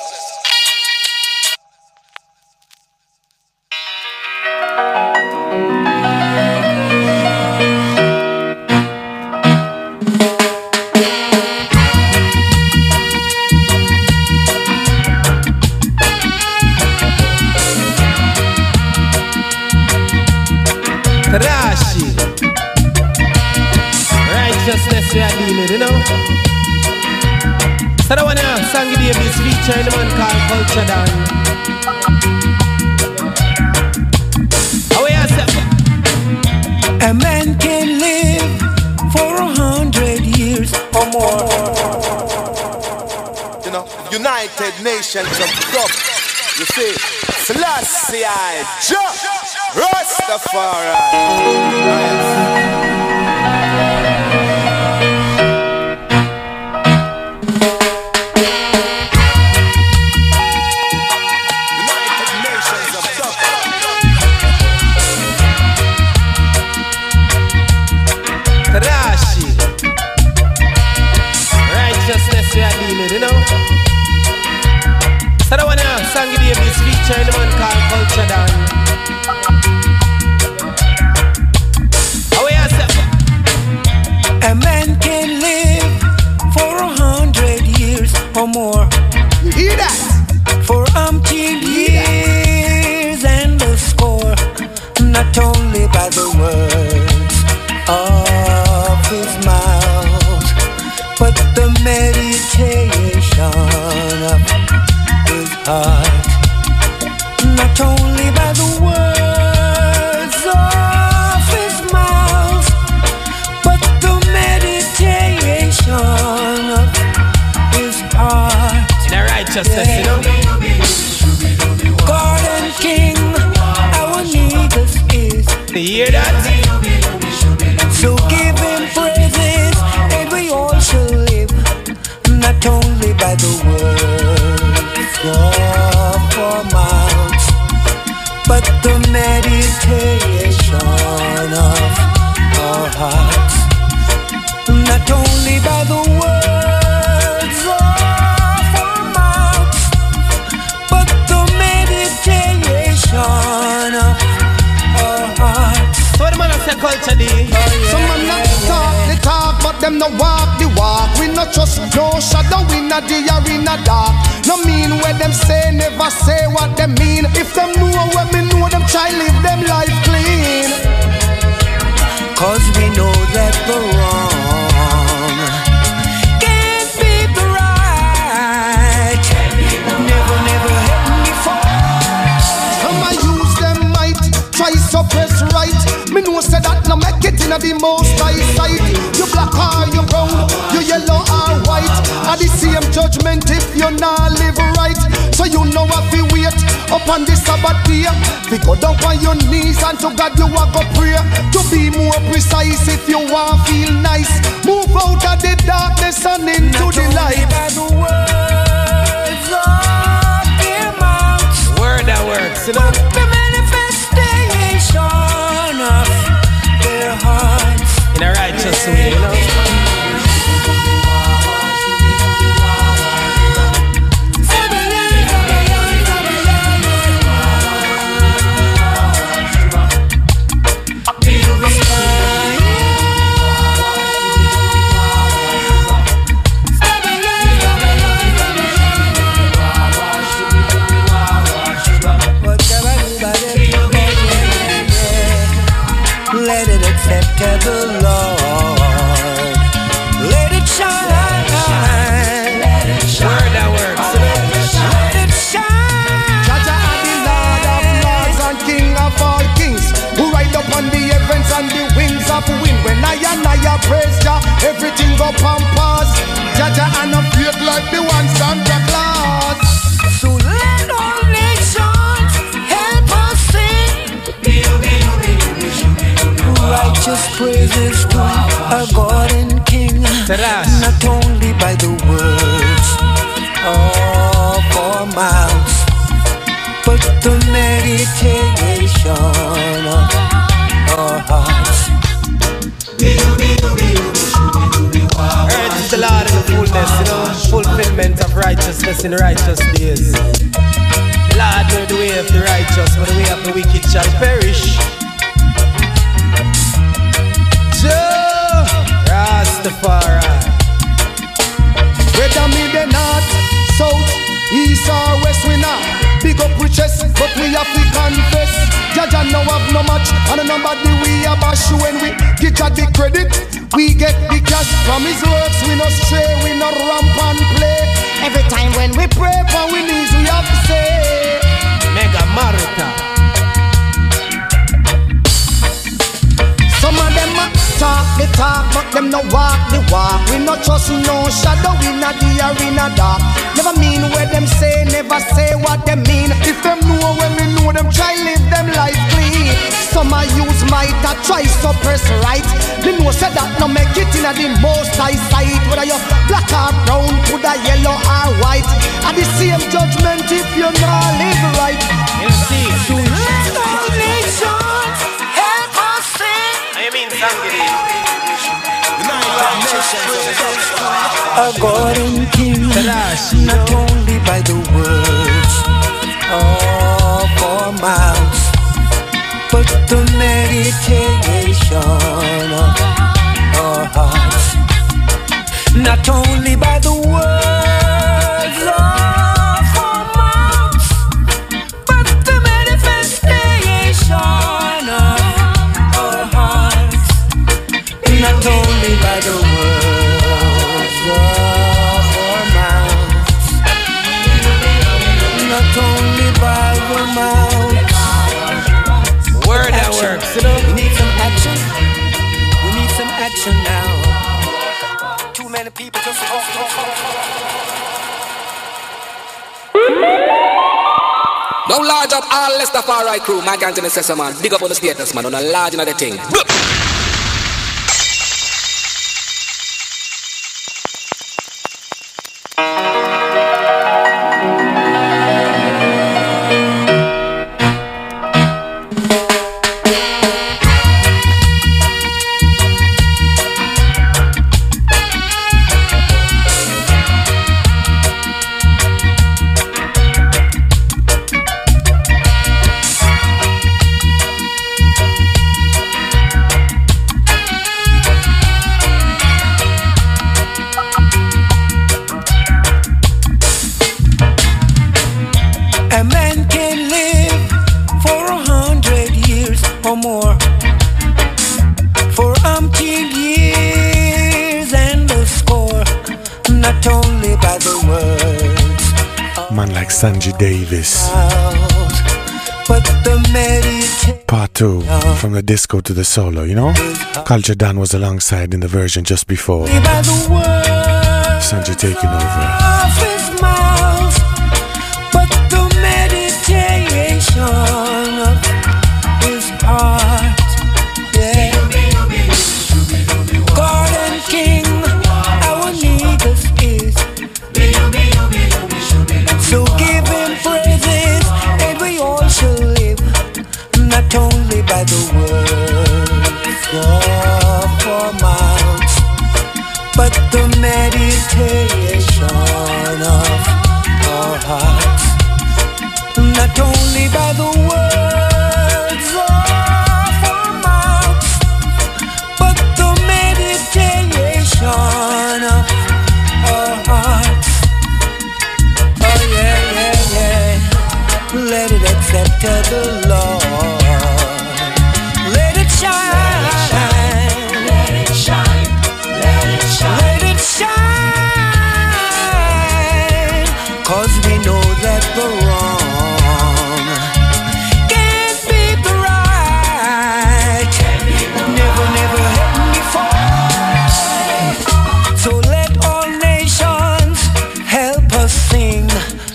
Featuring the man called Culture Dan. How are you? A man can live for a hundred years or more.
You know, United Nations of Dub. You see, Selassie I, Jah, Rastafari.
You know, so the one now, Sangy Davis featuring the man called Culture Dan. How are you? A man can live for a hundred years or more.
You hear that?
For umpteen years and the score, not only by the words of his mouth, but the meditation of his heart. Not only by the words of his mouth, but the meditation of his heart. In a righteousness, you know. God and King, our negus is. You hear that? So give him praises, and we all shall live. Not only by the words of our mouths, but the meditation of our hearts. Not only by the words of our mouths, but the meditation of our hearts. So what the man say culture day? Oh, yeah.
Some man not talk the talk, but them no walk the walk. We not trust no shadow in a day or in a dark. No mean what them say, never say what them mean. If them know what me know, them try live them life clean.
Cause we know that the wrong
in the most high sight. You black or you brown, you yellow or white. At the same judgment if you not live right. So you know if you wait upon the Sabbath day, we go down on your knees and to God you are go pray. To be more precise, if you want feel nice, move out of the darkness and into the light.
By the words of their mouths,
word that works, you know?
But the manifestation of their hearts
in a righteous way, you know?
Let it acceptable, Lord. Let it shine.
Let it shine. Word that works.
Let it shine.
Jaja are the Lord of lords and King of all kings, who ride upon the heavens and the wings of wind. When I and I praise Jah, everything go pampas. Jaja are not fake like the one Santa Claus.
So let all nations help us sing righteous praises to our God and King, not only by the words of our mouths, but the meditation of our hearts.
Earth is the Lord in the fullness, you know, fulfillment of righteousness in righteous days. The Lord know the way of the righteous, but the way of the wicked shall perish. Rastafari.
Whether me the north, south, east or west, we not big up riches, but we have to confess. Jaja no have no match, and nobody we a bash when we get Jah the credit. We get the cash from His works, we no stray, we no ramp and play. Every time when we pray for we knees, we have to say
Mega Marita.
Some of them a talk the talk, but them no walk the walk. We no trust no shadow, we not the arena dark. Never mean what them say, never say what them mean. If them know when we know them, try live them life clean. Some a use might a try suppress right. They know say that no make it in a the most high sight. Whether you black or brown, coulda yellow or white, at the same judgment if you not live right.
You see,
so let all nations help us sing.
I mean, Sangiri.
Our God and King, not only by the words of our mouths, but the meditation of our hearts. Not only by the words of our mouths, but the manifestation of our hearts. Not only by the words of our mouths, not only by the mouths.
Word that works, you know?
We need some action. We need some action now. Too many people just talk, talk, talk.
Now large up all Rastafari crew, my gang to the session, man. Big up on the status, man, on a large another thing.
Sanjay Davis,
but the meditation.
Part two, from the disco to the solo, you know? Culture Dan was alongside in the version just before.
By the word
Sanjay taking over.
of his mouth, but the meditation of his heart. Yeah. God and King, our needless is. So give him praises, and we all shall live, not only by the words of our mouths, but the meditation of our hearts. Not only by the words of our mouths, but the meditation of our hearts. Oh yeah, yeah, yeah. Let it accept of the Lord. Let it shine. Let it shine. Let it shine. Let it shine. Cause we know that the wrong can't beat the right. Never, never happened before. So let all nations help us sing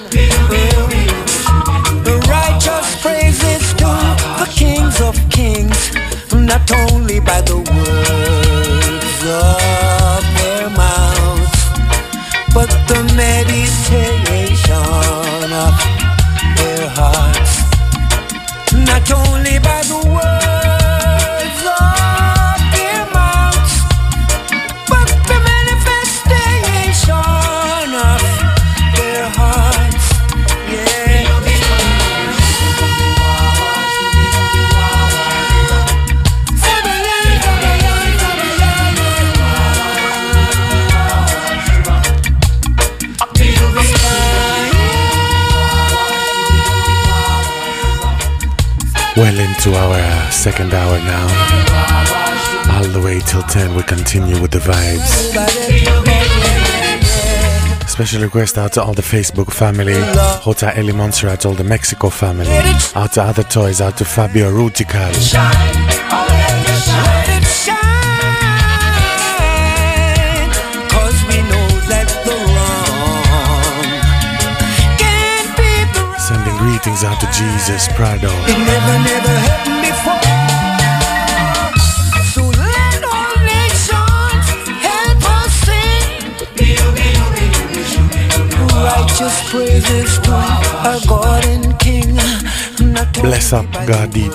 the righteous praises to the kings of kings, not only by the words of their mouths, but the meditation of their hearts. Not only by the words of their mouths, but the manifestation of their hearts. Yeah.
Well into our uh, second hour now. All the way till ten we continue with the vibes. Special request out to all the Facebook family, Hota Eli Montserrat, all the Mexico family, out to other toys, out to Fabio Rutical.
Let it shine, cause we know that the wrong can't be the right.
Sending greetings out to Jesus Prado.
It never, never happened before. So let all nations help us sing righteous praises to our God and King.
Bless up God deep.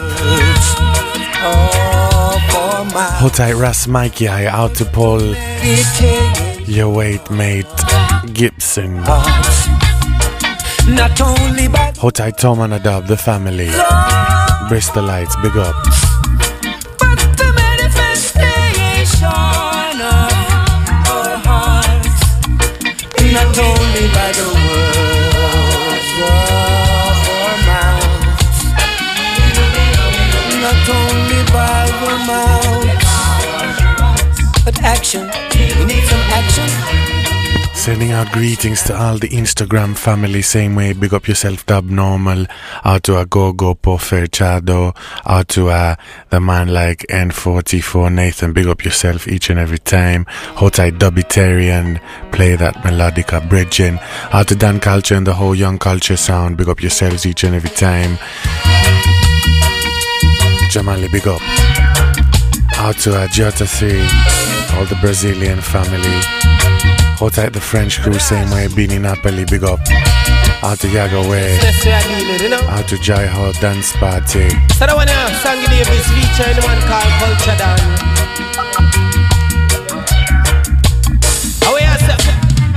Hold tight Ras Mikey, I out to Paul. Your wait mate Gibson.
Not only by
Hold tight Tom and Adab, the family. Bristolites, big up.
but the manifestation of our hearts. Not only by the words of our mouths, not only by the mouths, but action. We need some action.
Sending out greetings to all the Instagram family, same way, big up yourself, Dub Normal, out to Agogo, Pofer, Chado, out to uh, the man like N forty-four, Nathan, big up yourself each and every time. Hotai Dubitarian, play that melodica bridging. Out to Dan Culture and the whole Young Culture sound, big up yourselves each and every time. Jamali, big up. Out to uh, Jota three, all the Brazilian family. Hold tight the French crew, same way, Beanie Napoli, big up. Out to Yago Way. Out to Jai Hall Dance Party.
So the one here, Sangy Davis featuring the man called Culture Dan. How are you, sir?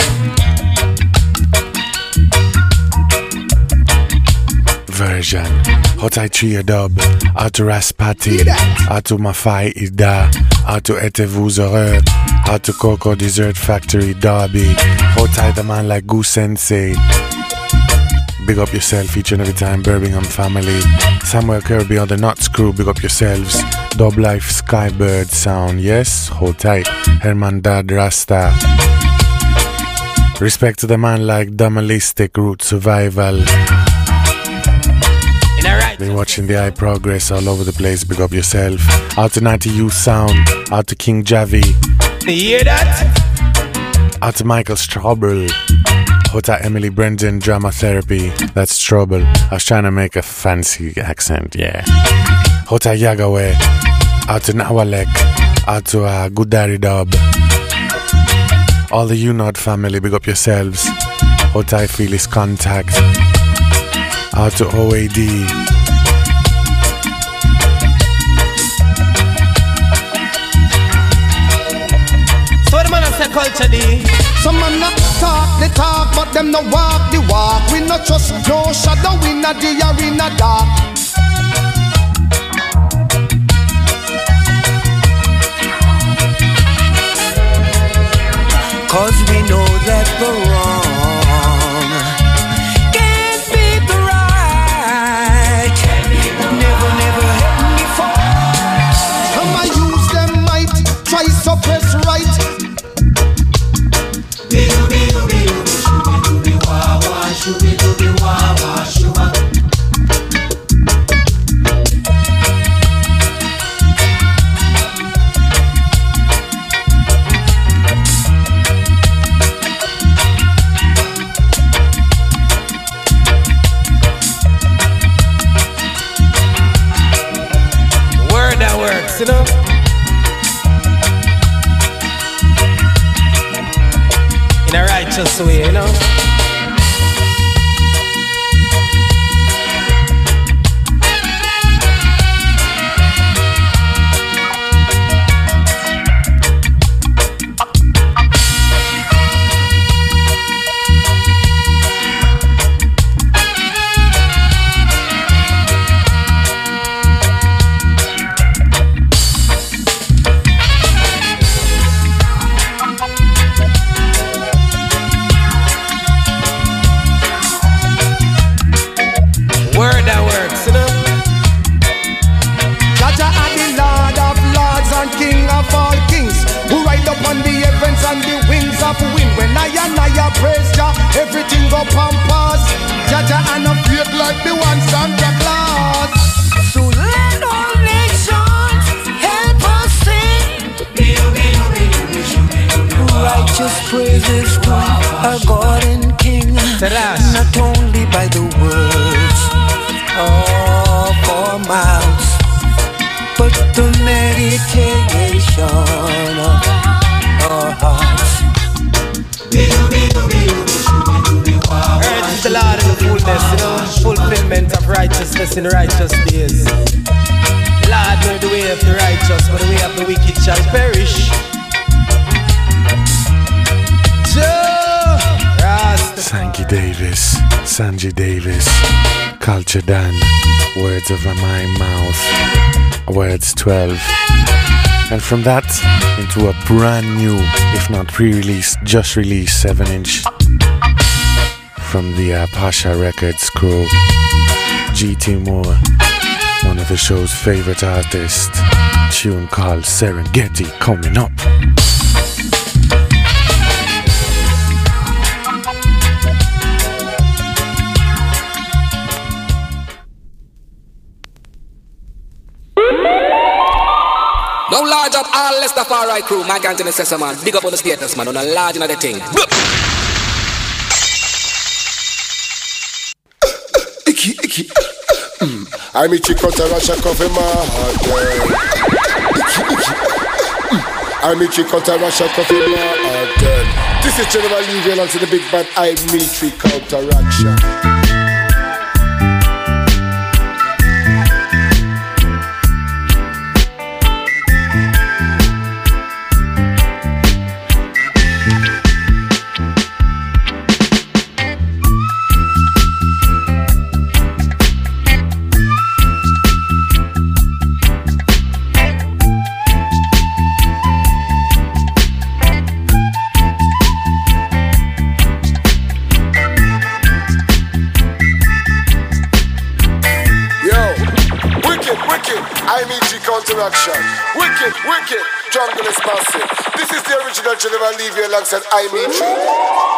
Version. Hot I Trio Dub. Out to Raspati. Out to Mafai Ida. Out to Etevous Heureux. Out to Coco Dessert Factory Derby. Hot I the man like Goose Sensei. Big up yourself each and every time, Birmingham family. Samuel Kirby on the Nuts crew, big up yourselves. Dub Life Skybird sound, yes, hold tight. Herman Dad Rasta. Respect to the man like Damalistic Root Survival. Been watching the eye progress all over the place. Big up yourself. Out to ninety Youth Sound. Out to King Javi.
You hear that?
Out to Michael Strobel. Out to Emily Brendan, Drama Therapy. That's Strobel. I was trying to make a fancy accent, yeah. Out to Yagawe. Out to Nawalek. Out to uh, Good Daddy Dub. All the U-Nod family, big up yourselves. Out to I Feel His Contact. Out to O A D.
So what the man say culture D?
Some man not talk the talk, but them no walk the walk. We not trust no shadow in a day or in a dark.
Cause we know that the wrong can't beat the right. Never, never happened before.
Some a use them might try suppress right.
You know? In a righteous way, you know? Everything go pampas, Jaja and a faith like the one Santa Claus.
So let all nations help us sing righteous praises to our God and King. Not only by the words of our mouths, but the meditation of our hearts.
Earth is the Lord in the fullness, you know, fulfillment of righteousness in righteous days. The Lord know the way of the righteous, but the way of the wicked shall perish.
Sanky Davis, Sanji Davis, Culture Dan, Words of My Mouth, Words twelve. And from that, into a brand new, if not pre-released, just released seven inch from the uh, Pasha Records crew, G T Moore, one of the show's favorite artists, tune called Serengeti, coming up.
Now large up all Rastafari crew, my gang to the Sessa man. Big up on the status man, on a large another thing.
Icky, icky. Mm. I'm itchy cut a rush a coffee my heart, girl. Icky, icky. Mm. I'm itchy cut a rush a coffee my heart, girl. This is General Levy along to the big bad I military counteraction. Counteraction. Wicked, wicked, jungle is massive. This is the original General Levy alongside I Military.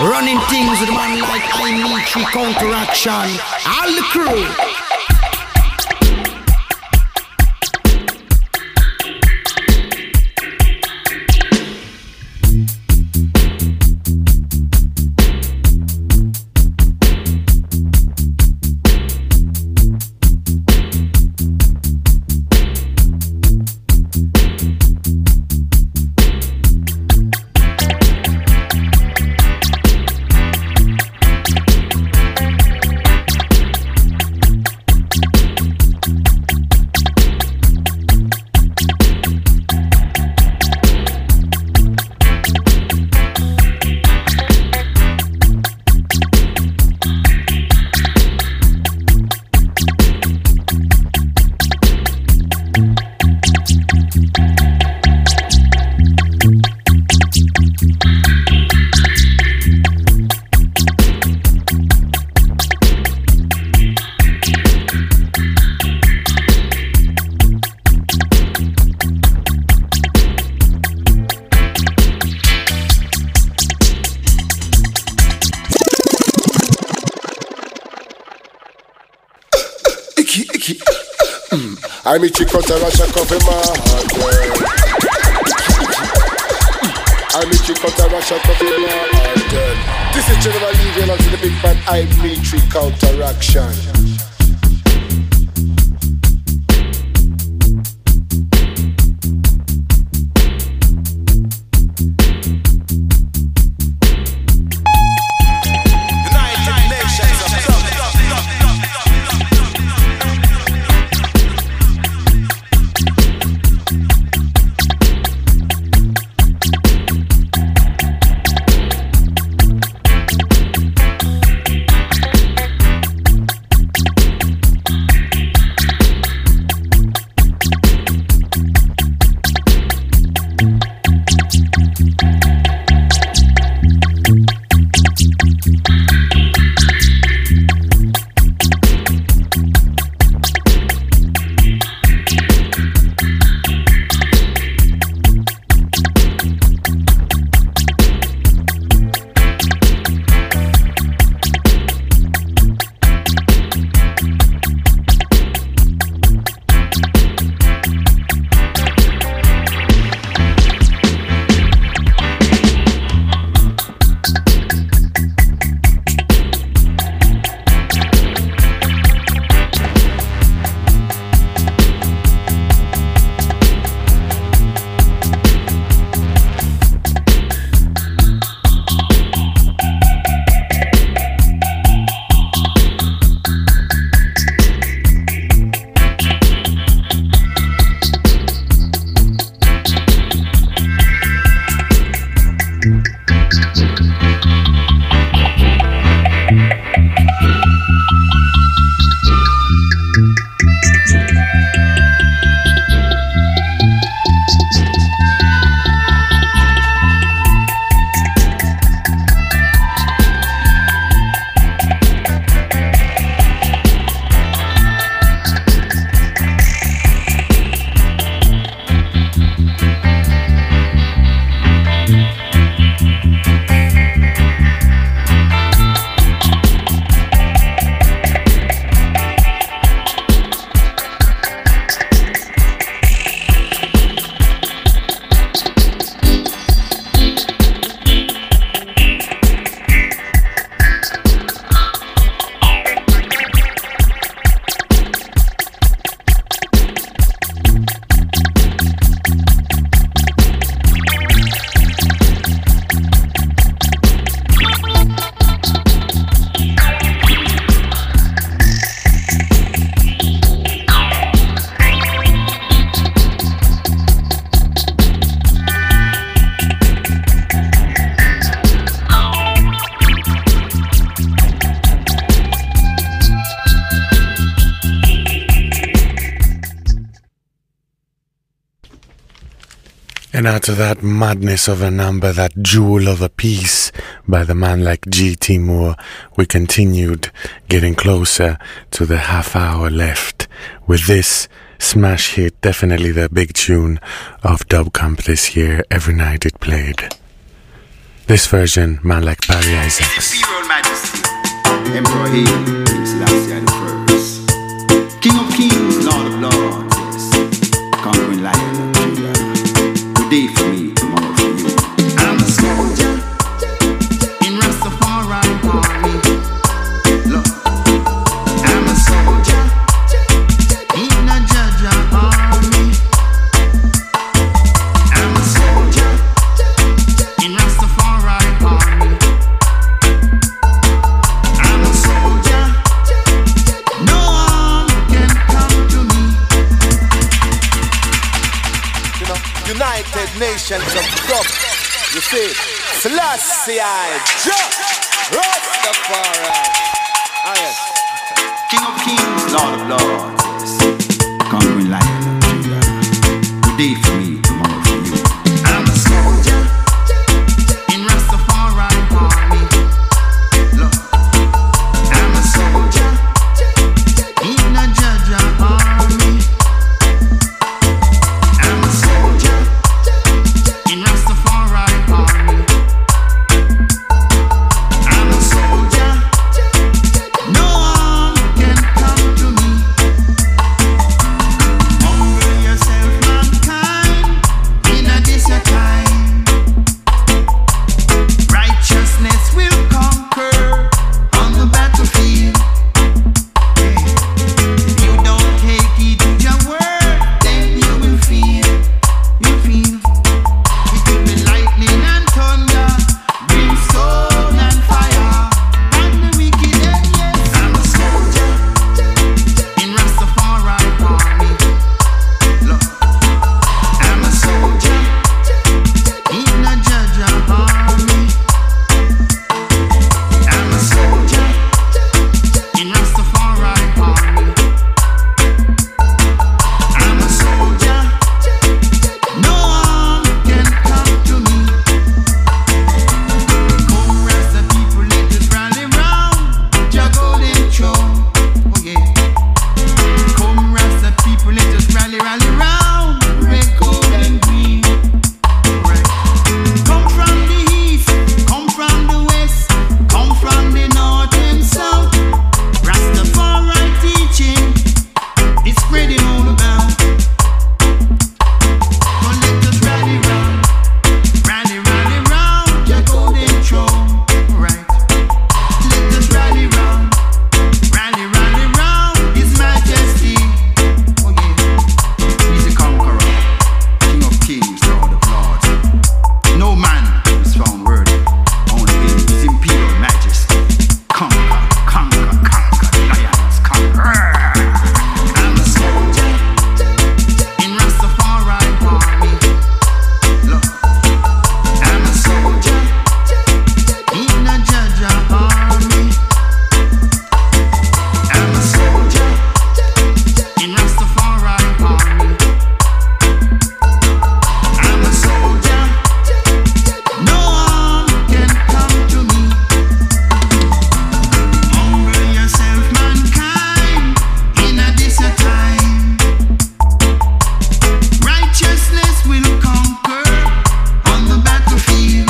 Running things with a man like Imetri, Counteraction, all the crew.
I'm a chick out of Russia, coffee my heart, girl. I'm a chick out of Russia, coffee my heart, girl. This is General Legion of the big band Imetri, Counteraction.
And out of that madness of a number, that jewel of a piece by the man like G T Moore, we continued getting closer to the half hour left with this smash hit, definitely the big tune of Dub Camp this year. Every night it played. This version, man like Barry Isaacs.
Imperial Majesty, Emperor Haile, Selassie the First, King of Kings, Lord of Lords, yes, conquering lion of Judah. Today for me, tomorrow for you. I'm a soldier in Rastafari army. Look, I'm a soldier in a Jaja army. I'm a soldier in Rastafari army. I'm a soldier. No one can come to me.
You know, United Nations of Dub. You see, Selassie, Jah, Rastafari. Ah, yes.
King of Kings, Lord of Lords, yes, conquering lion of Judah. Today for me, tomorrow for you. I'm a soldier in Rastafari army. Look, I'm a soldier in a Jaja army. I'm a soldier in Rastafari army. I'm a soldier. No one can come to me. Humble yourself, mankind, in a this your time. Righteousness will conquer on the battlefield. If you don't take it to your word, then you will feel, you feel. It will be lightning and thunder, brimstone and fire, and the wicked and yes. I'm a soldier in Rastafari army. Look, I'm a soldier in a Jaja army. I'm a soldier in Rastafari army. I'm a soldier. No one can come to me. Come Rasta people, let us rally round your golden throne. Oh yeah. Come Rasta people, let us rally, rally round red, gold and green. Right. Come from the east, come from the west, come from the north and south. Rastafari teaching is spreading all about. So let us rally round, rally, rally round your golden throne. Right. Let us rally round, rally, rally round His Majesty. Oh yeah. He's the conqueror, King of Kings, Lord of Lords. No man is found worthy, only in His Imperial Majesty. Conquer, conquer, conquer, lions, conquer. I'm a soldier in Rastafari army. Look, I'm a soldier in a Jaja army. I'm a soldier in Rastafari army. I'm a soldier. No one can come to me. Humble yourself, mankind, in a this your time. Righteousness will conquer on the battlefield.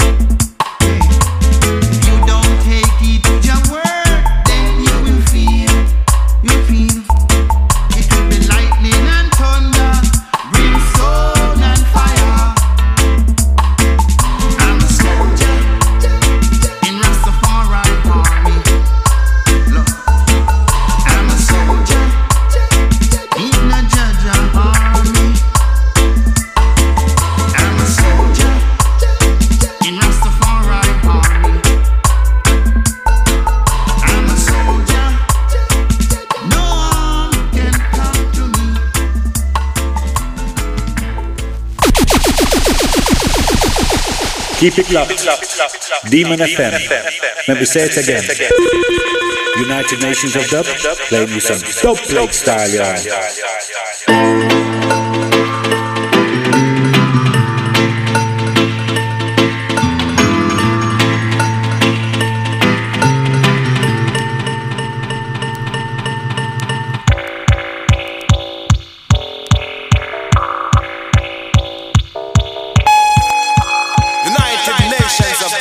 If you don't take it to your word, then you will feel, you feel. It will be lightning and thunder, brimstone and fire. I'm a soldier in Rastafari army. Look, I'm a soldier in a Jaja army. I'm a soldier in Rastafari army. I'm a soldier. No one can come to me.
Keep it locked. Demon F M. Let me say it again. United Nations of Dub. Play me some dub plate style, y'all.
United Nations of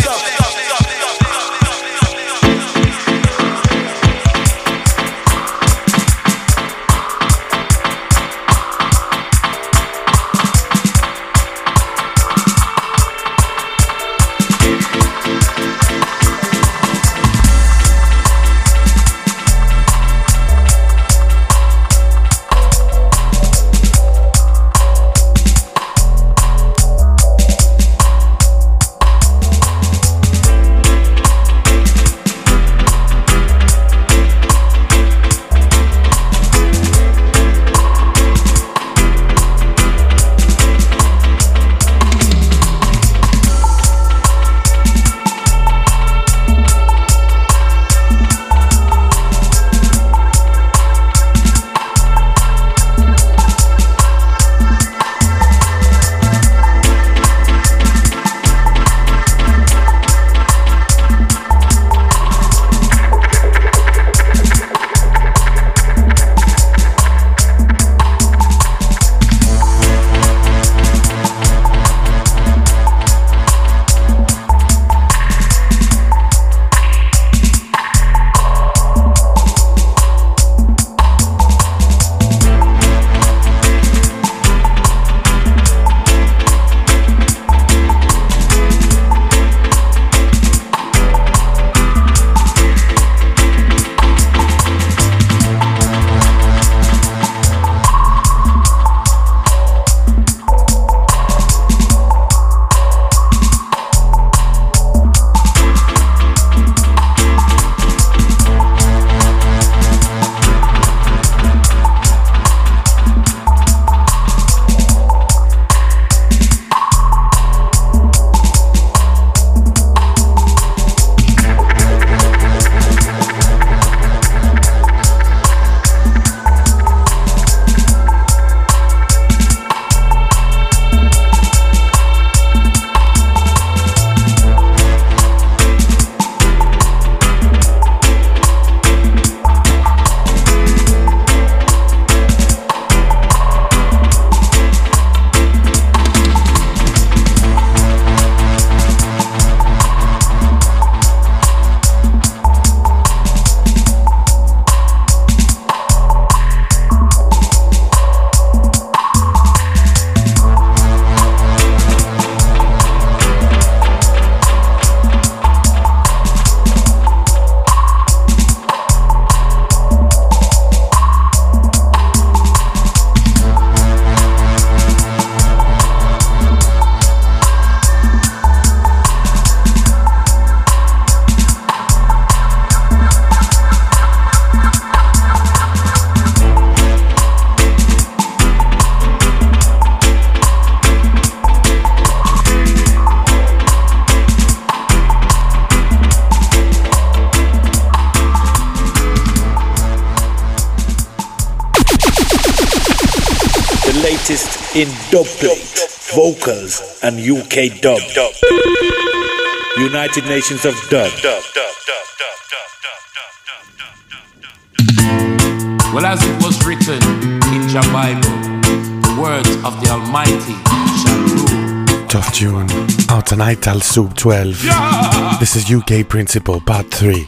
latest in dubplate, vocals, and U K dub. United Nations of Dub.
Well, as it was written in the Bible, the words of the Almighty shall rule.
Tough tune. Out tonight, Al Sub twelve.
Yeah.
This is U K Principle, part three.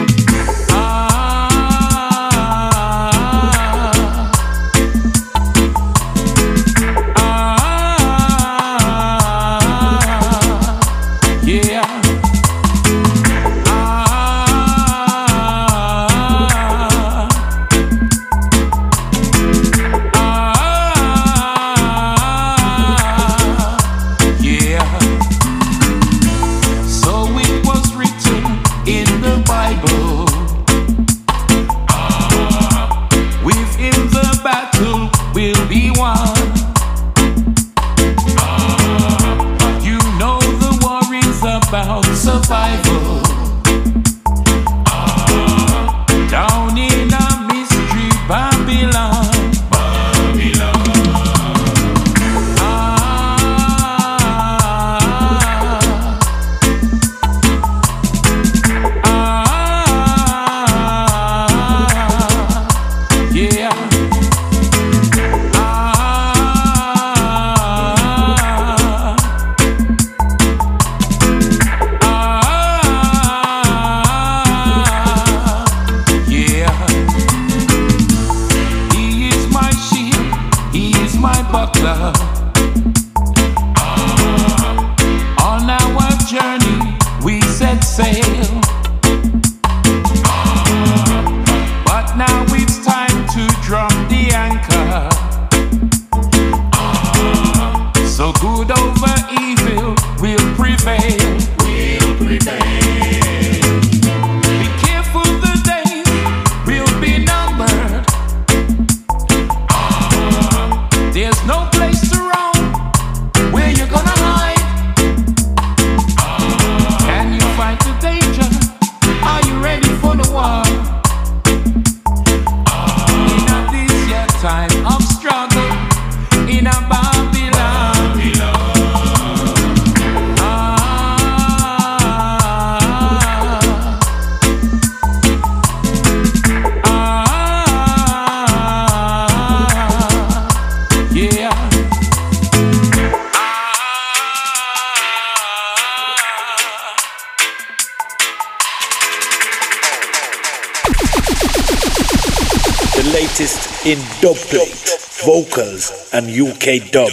In dubplate, vocals, and U K dub.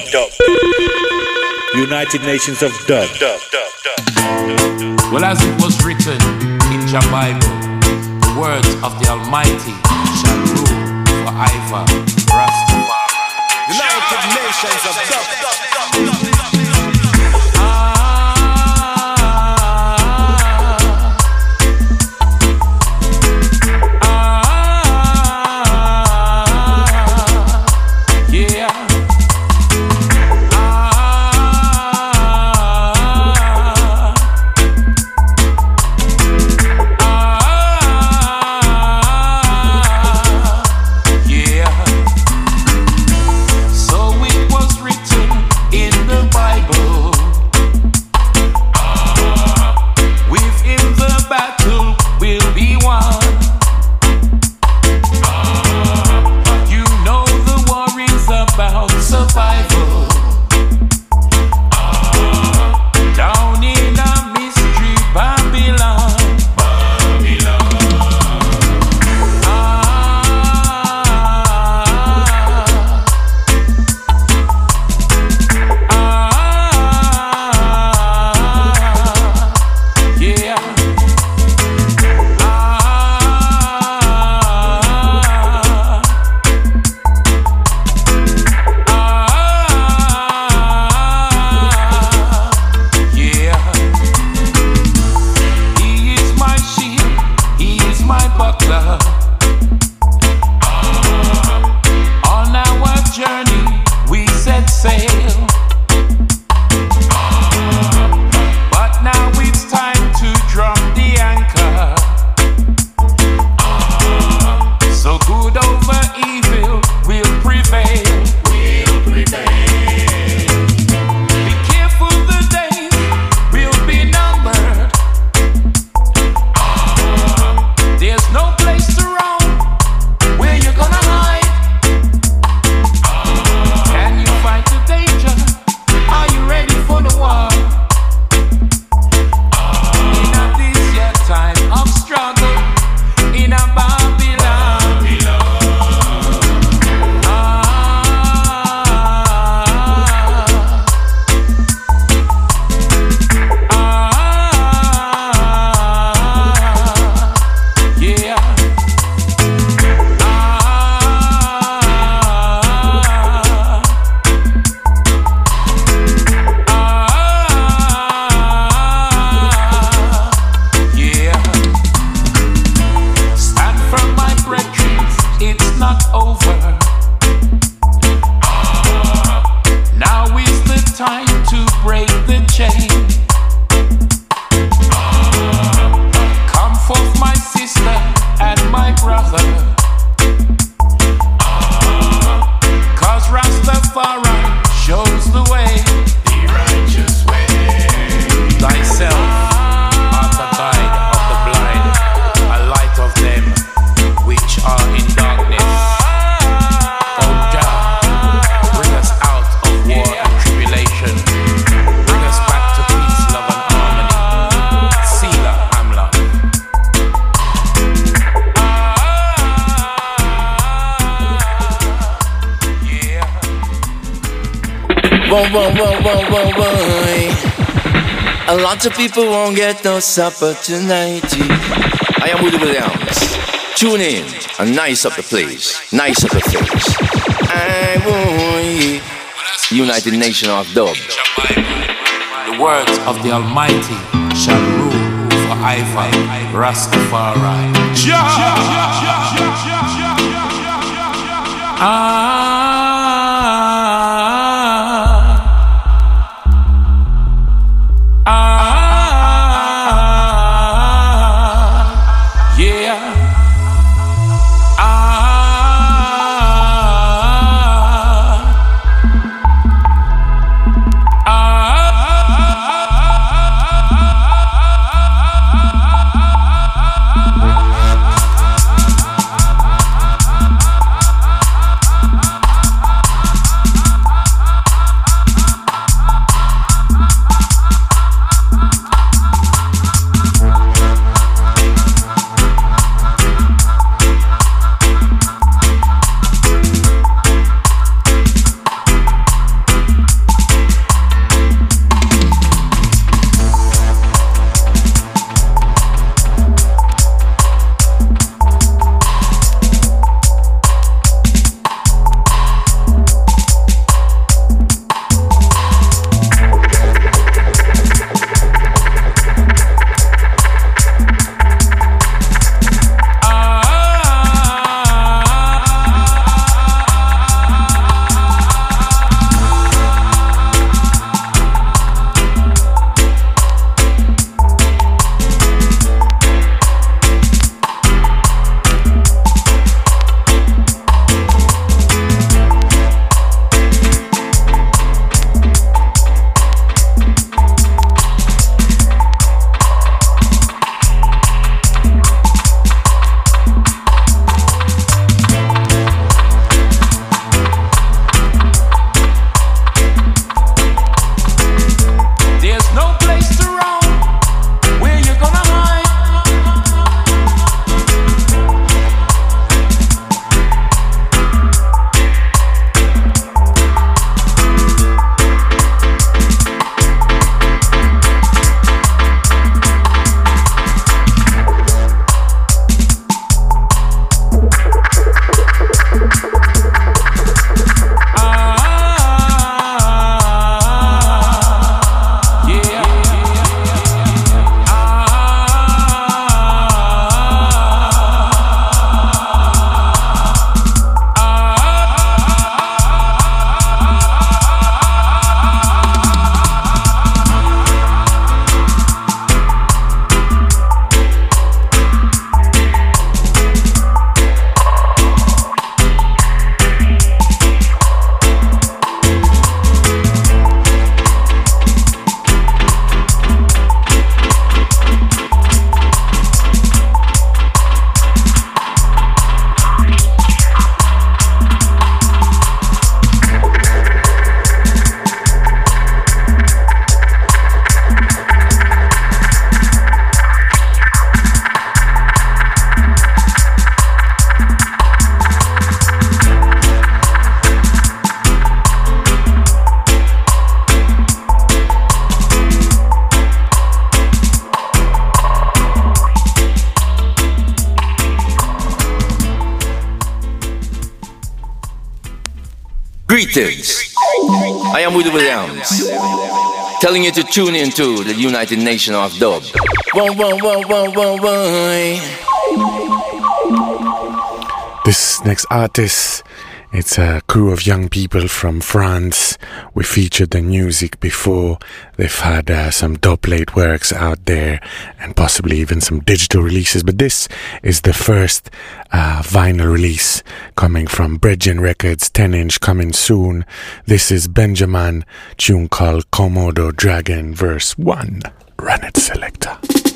United Nations of Dub.
Well, as it was written in the Bible, the words of the Almighty shall rule forever. Rastafari.
United Nations of Dub.
So it was written not over. Now is the time to break the chain. Come forth, my sister and my brother, 'cause Rastafari shows the way, the righteous way. Thyself art the guide of the blind, a light of them which are in darkness. Oh God, bring us out of war and tribulation. Bring us back to peace, love and harmony. Sila Amla.
Whoa, whoa, whoa, whoa, whoa, whoa. A lot of people won't get no supper tonight. I am Woody Williams. Tune in and nice up the place, nice up the face. I want United Nation of Dub.
The words of the Almighty shall rule forever. Rastafari. Ah.
Greetings. I am Woody Williams, telling you to tune in to the United Nation of Dub. Whoa, whoa, whoa, whoa, whoa, whoa.
This next artist, it's a crew of young people from France. We featured their music before. They've had uh, some dubplate works out there and possibly even some digital releases. But this is the first uh, vinyl release coming from Bridgen Records, ten inch coming soon. This is Benjamin, tune called Komodo Dragon verse one. Run it, selector.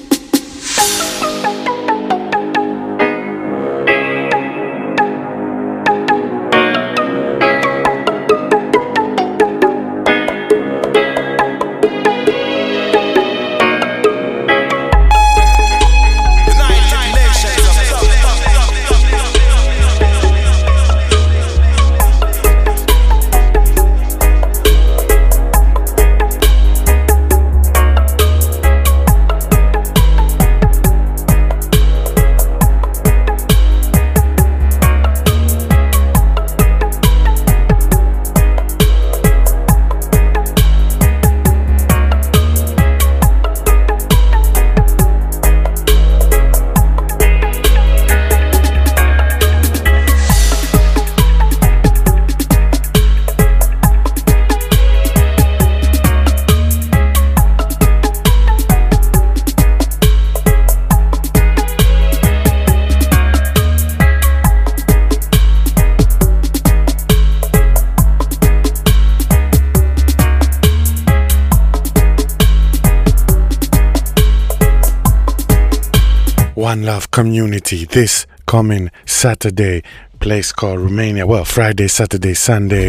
One Love Community, this coming Saturday, place called Romania. Well, Friday, Saturday, Sunday.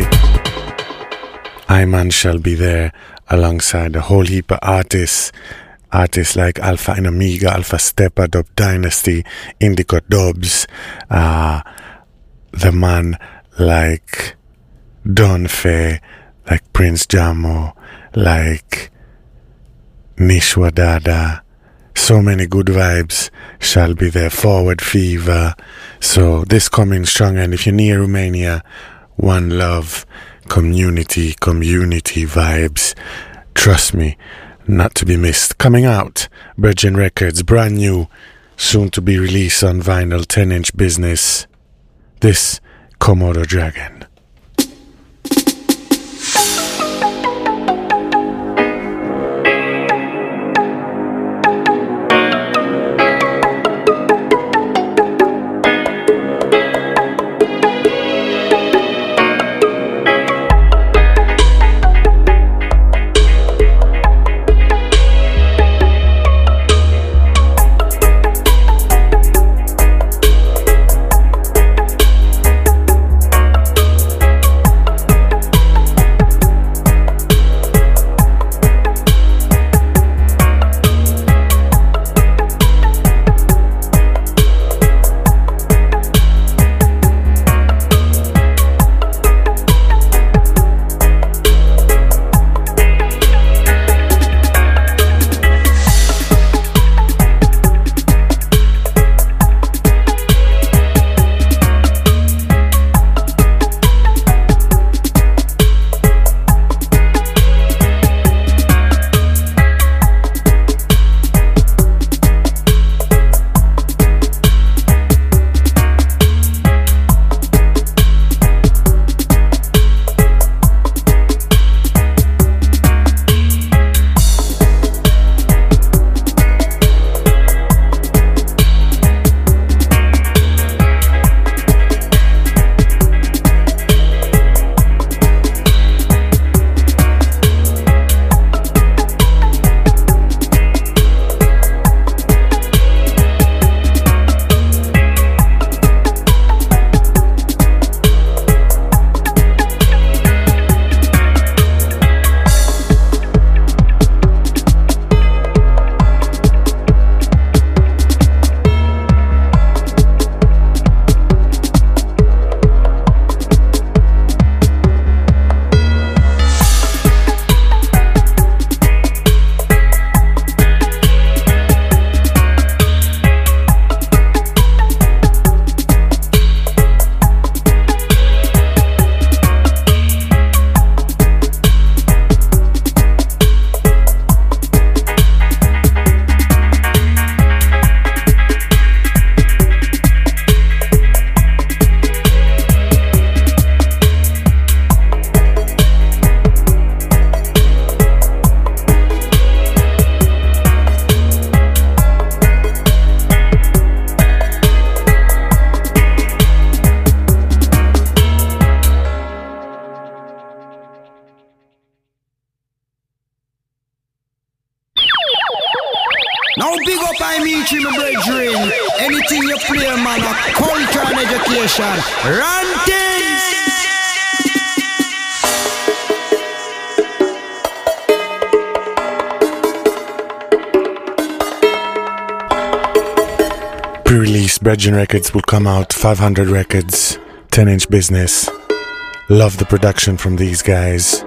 Iman shall be there alongside a whole heap of artists. Artists like Alpha and Omega, Alpha Steppa, Dub Dynasty, Indica Dubs, uh, the man like Don Faye, like Prince Jamo, like Nishwa Dada. So many good vibes shall be there. Forward Fever. So this coming strong, and if you're near Romania, One Love Community, community vibes. Trust me, not to be missed. Coming out, Bridgen Records, brand new, soon to be released on vinyl, ten inch business. This Komodo Dragon.
I'm Ichi, my brethren. Anything you play, man, a culture and education. Run things.
Pre-release Brethren Records will come out, five hundred records, ten inch business. Love the production from these guys.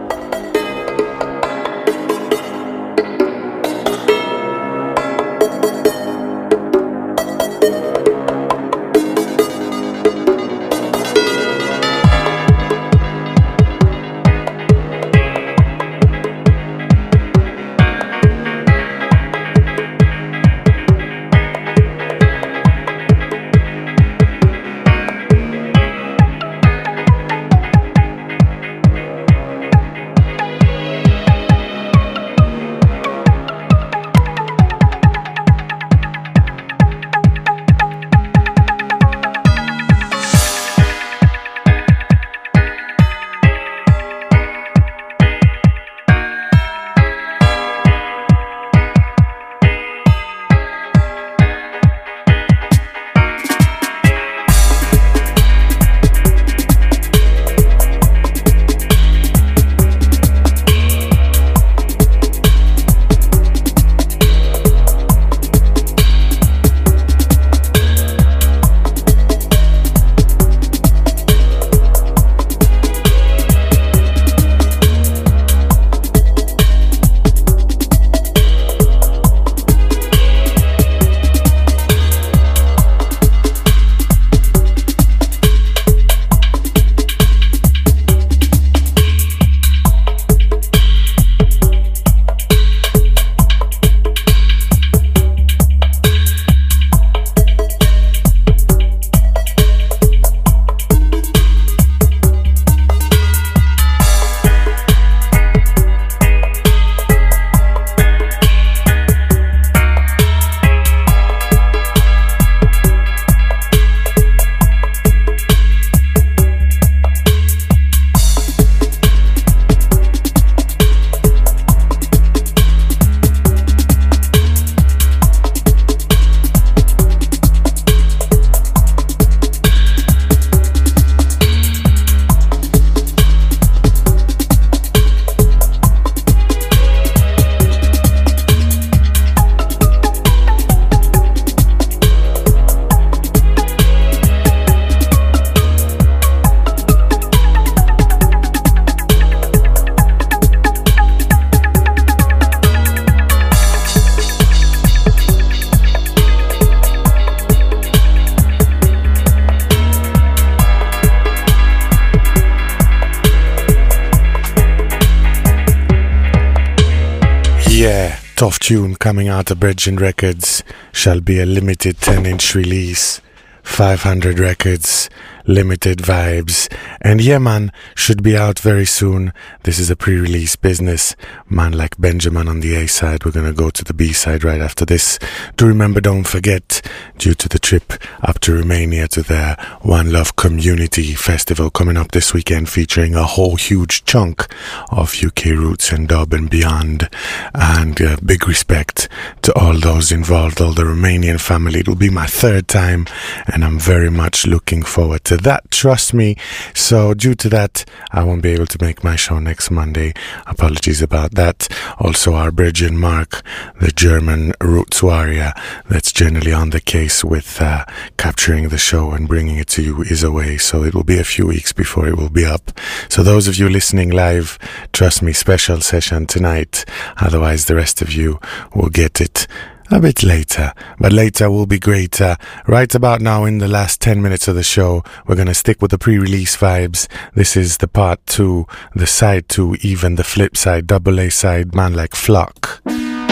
Tough tune coming out of Brethren Records. Shall be a limited ten inch release. five hundred records, limited vibes. And yeah, man, should be out very soon. This is a pre-release business. Man like Benjamin on the A side. We're gonna go to the B side right after this. Do remember, don't forget, due to the trip up to Romania to their One Love Community Festival coming up this weekend, featuring a whole huge chunk of U K roots and dub and beyond. And uh, big respect to all those involved, all the Romanian family. It will be my third time, and I'm very much looking forward to that, trust me. So due to that, I won't be able to make my show next Monday. Apologies about that. Also, our brethren Mark, the German roots warrior that's generally on the case with uh, capturing the show and bringing it to you, is away. So it will be a few weeks before it will be up. So those of you listening live, trust me, special session tonight. Otherwise, the rest of you will get it a bit later, but later will be greater. Right about now, in the last ten minutes of the show, we're going to stick with the pre-release vibes. This is the part two, the side two, even the flip side, double A side, Man Like Flock.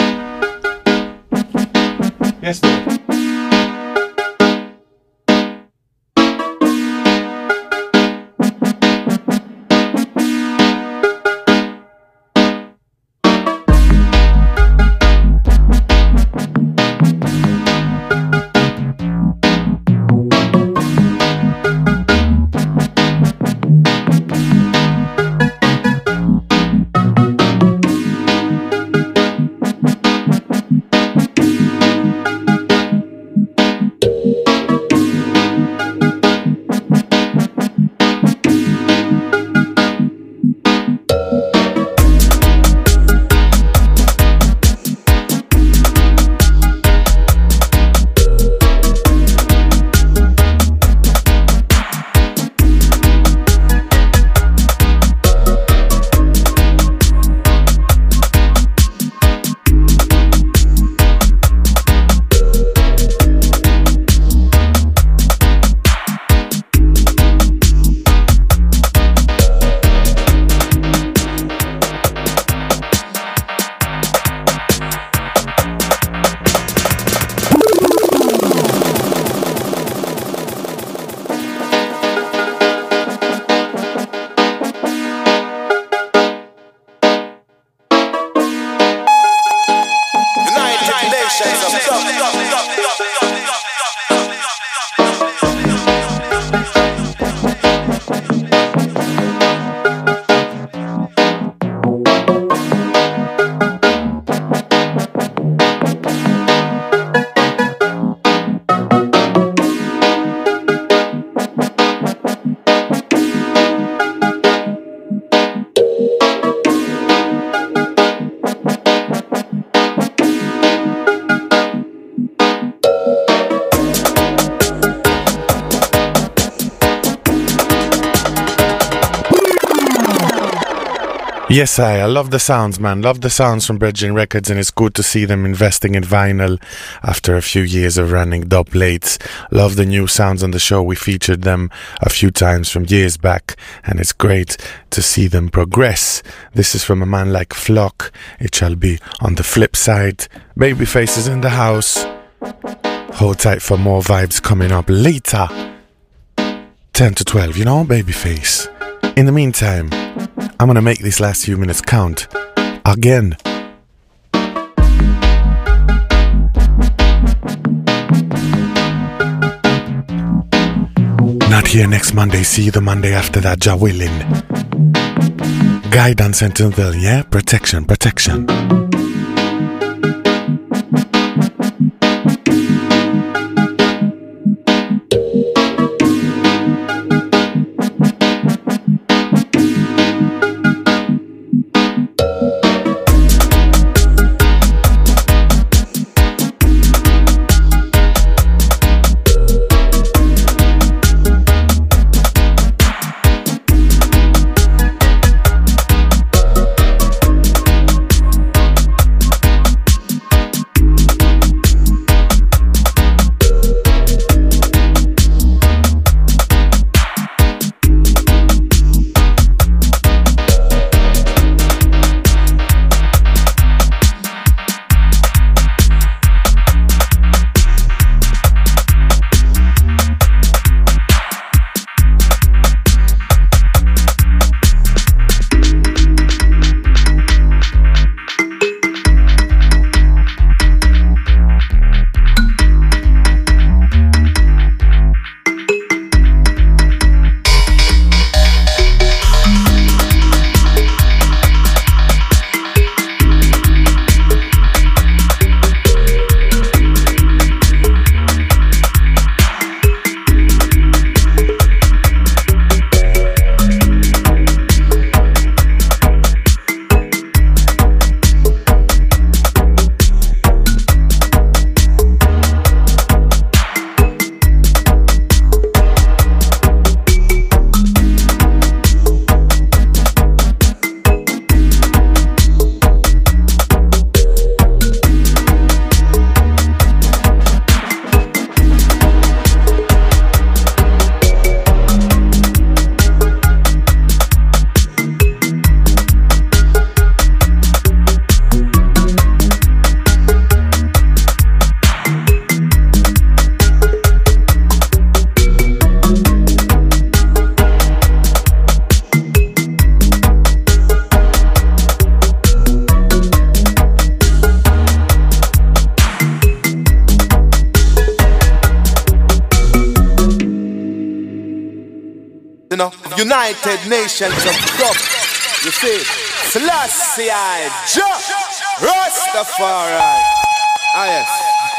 Yes, man. Yes, I, I love the sounds, man. Love the sounds from Bridging Records, and it's good to see them investing in vinyl after a few years of running dub plates. Love the new sounds on the show. We featured them a few times from years back, and it's great to see them progress. This is from a man like Flock. It shall be on the flip side. Babyface is in the house. Hold tight for more vibes coming up later. ten to twelve, you know, Babyface. In the meantime, I'm gonna make these last few minutes count again. Not here next Monday, see you the Monday after that, Jah willing. Guidance until then, yeah? Protection, protection.
United Nations of Dub. You see, Selassie I, Jah Rastafari. Ah yes.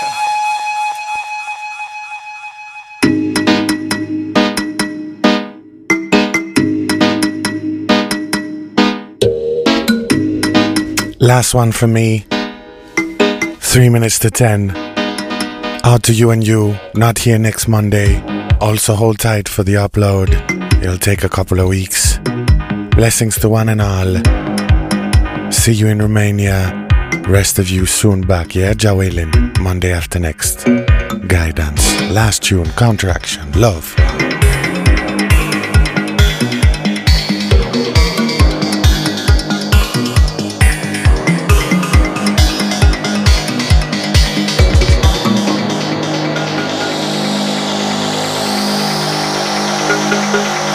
Last one for me. Three minutes to ten. Out to you and you. Not here next Monday. Also hold tight for the upload. It'll take a couple of weeks. Blessings to one and all. See you in Romania. Rest of you soon back, yeah? Jawelin, Monday after next. Guidance. Last tune, Counteraction. Love.
Thank you.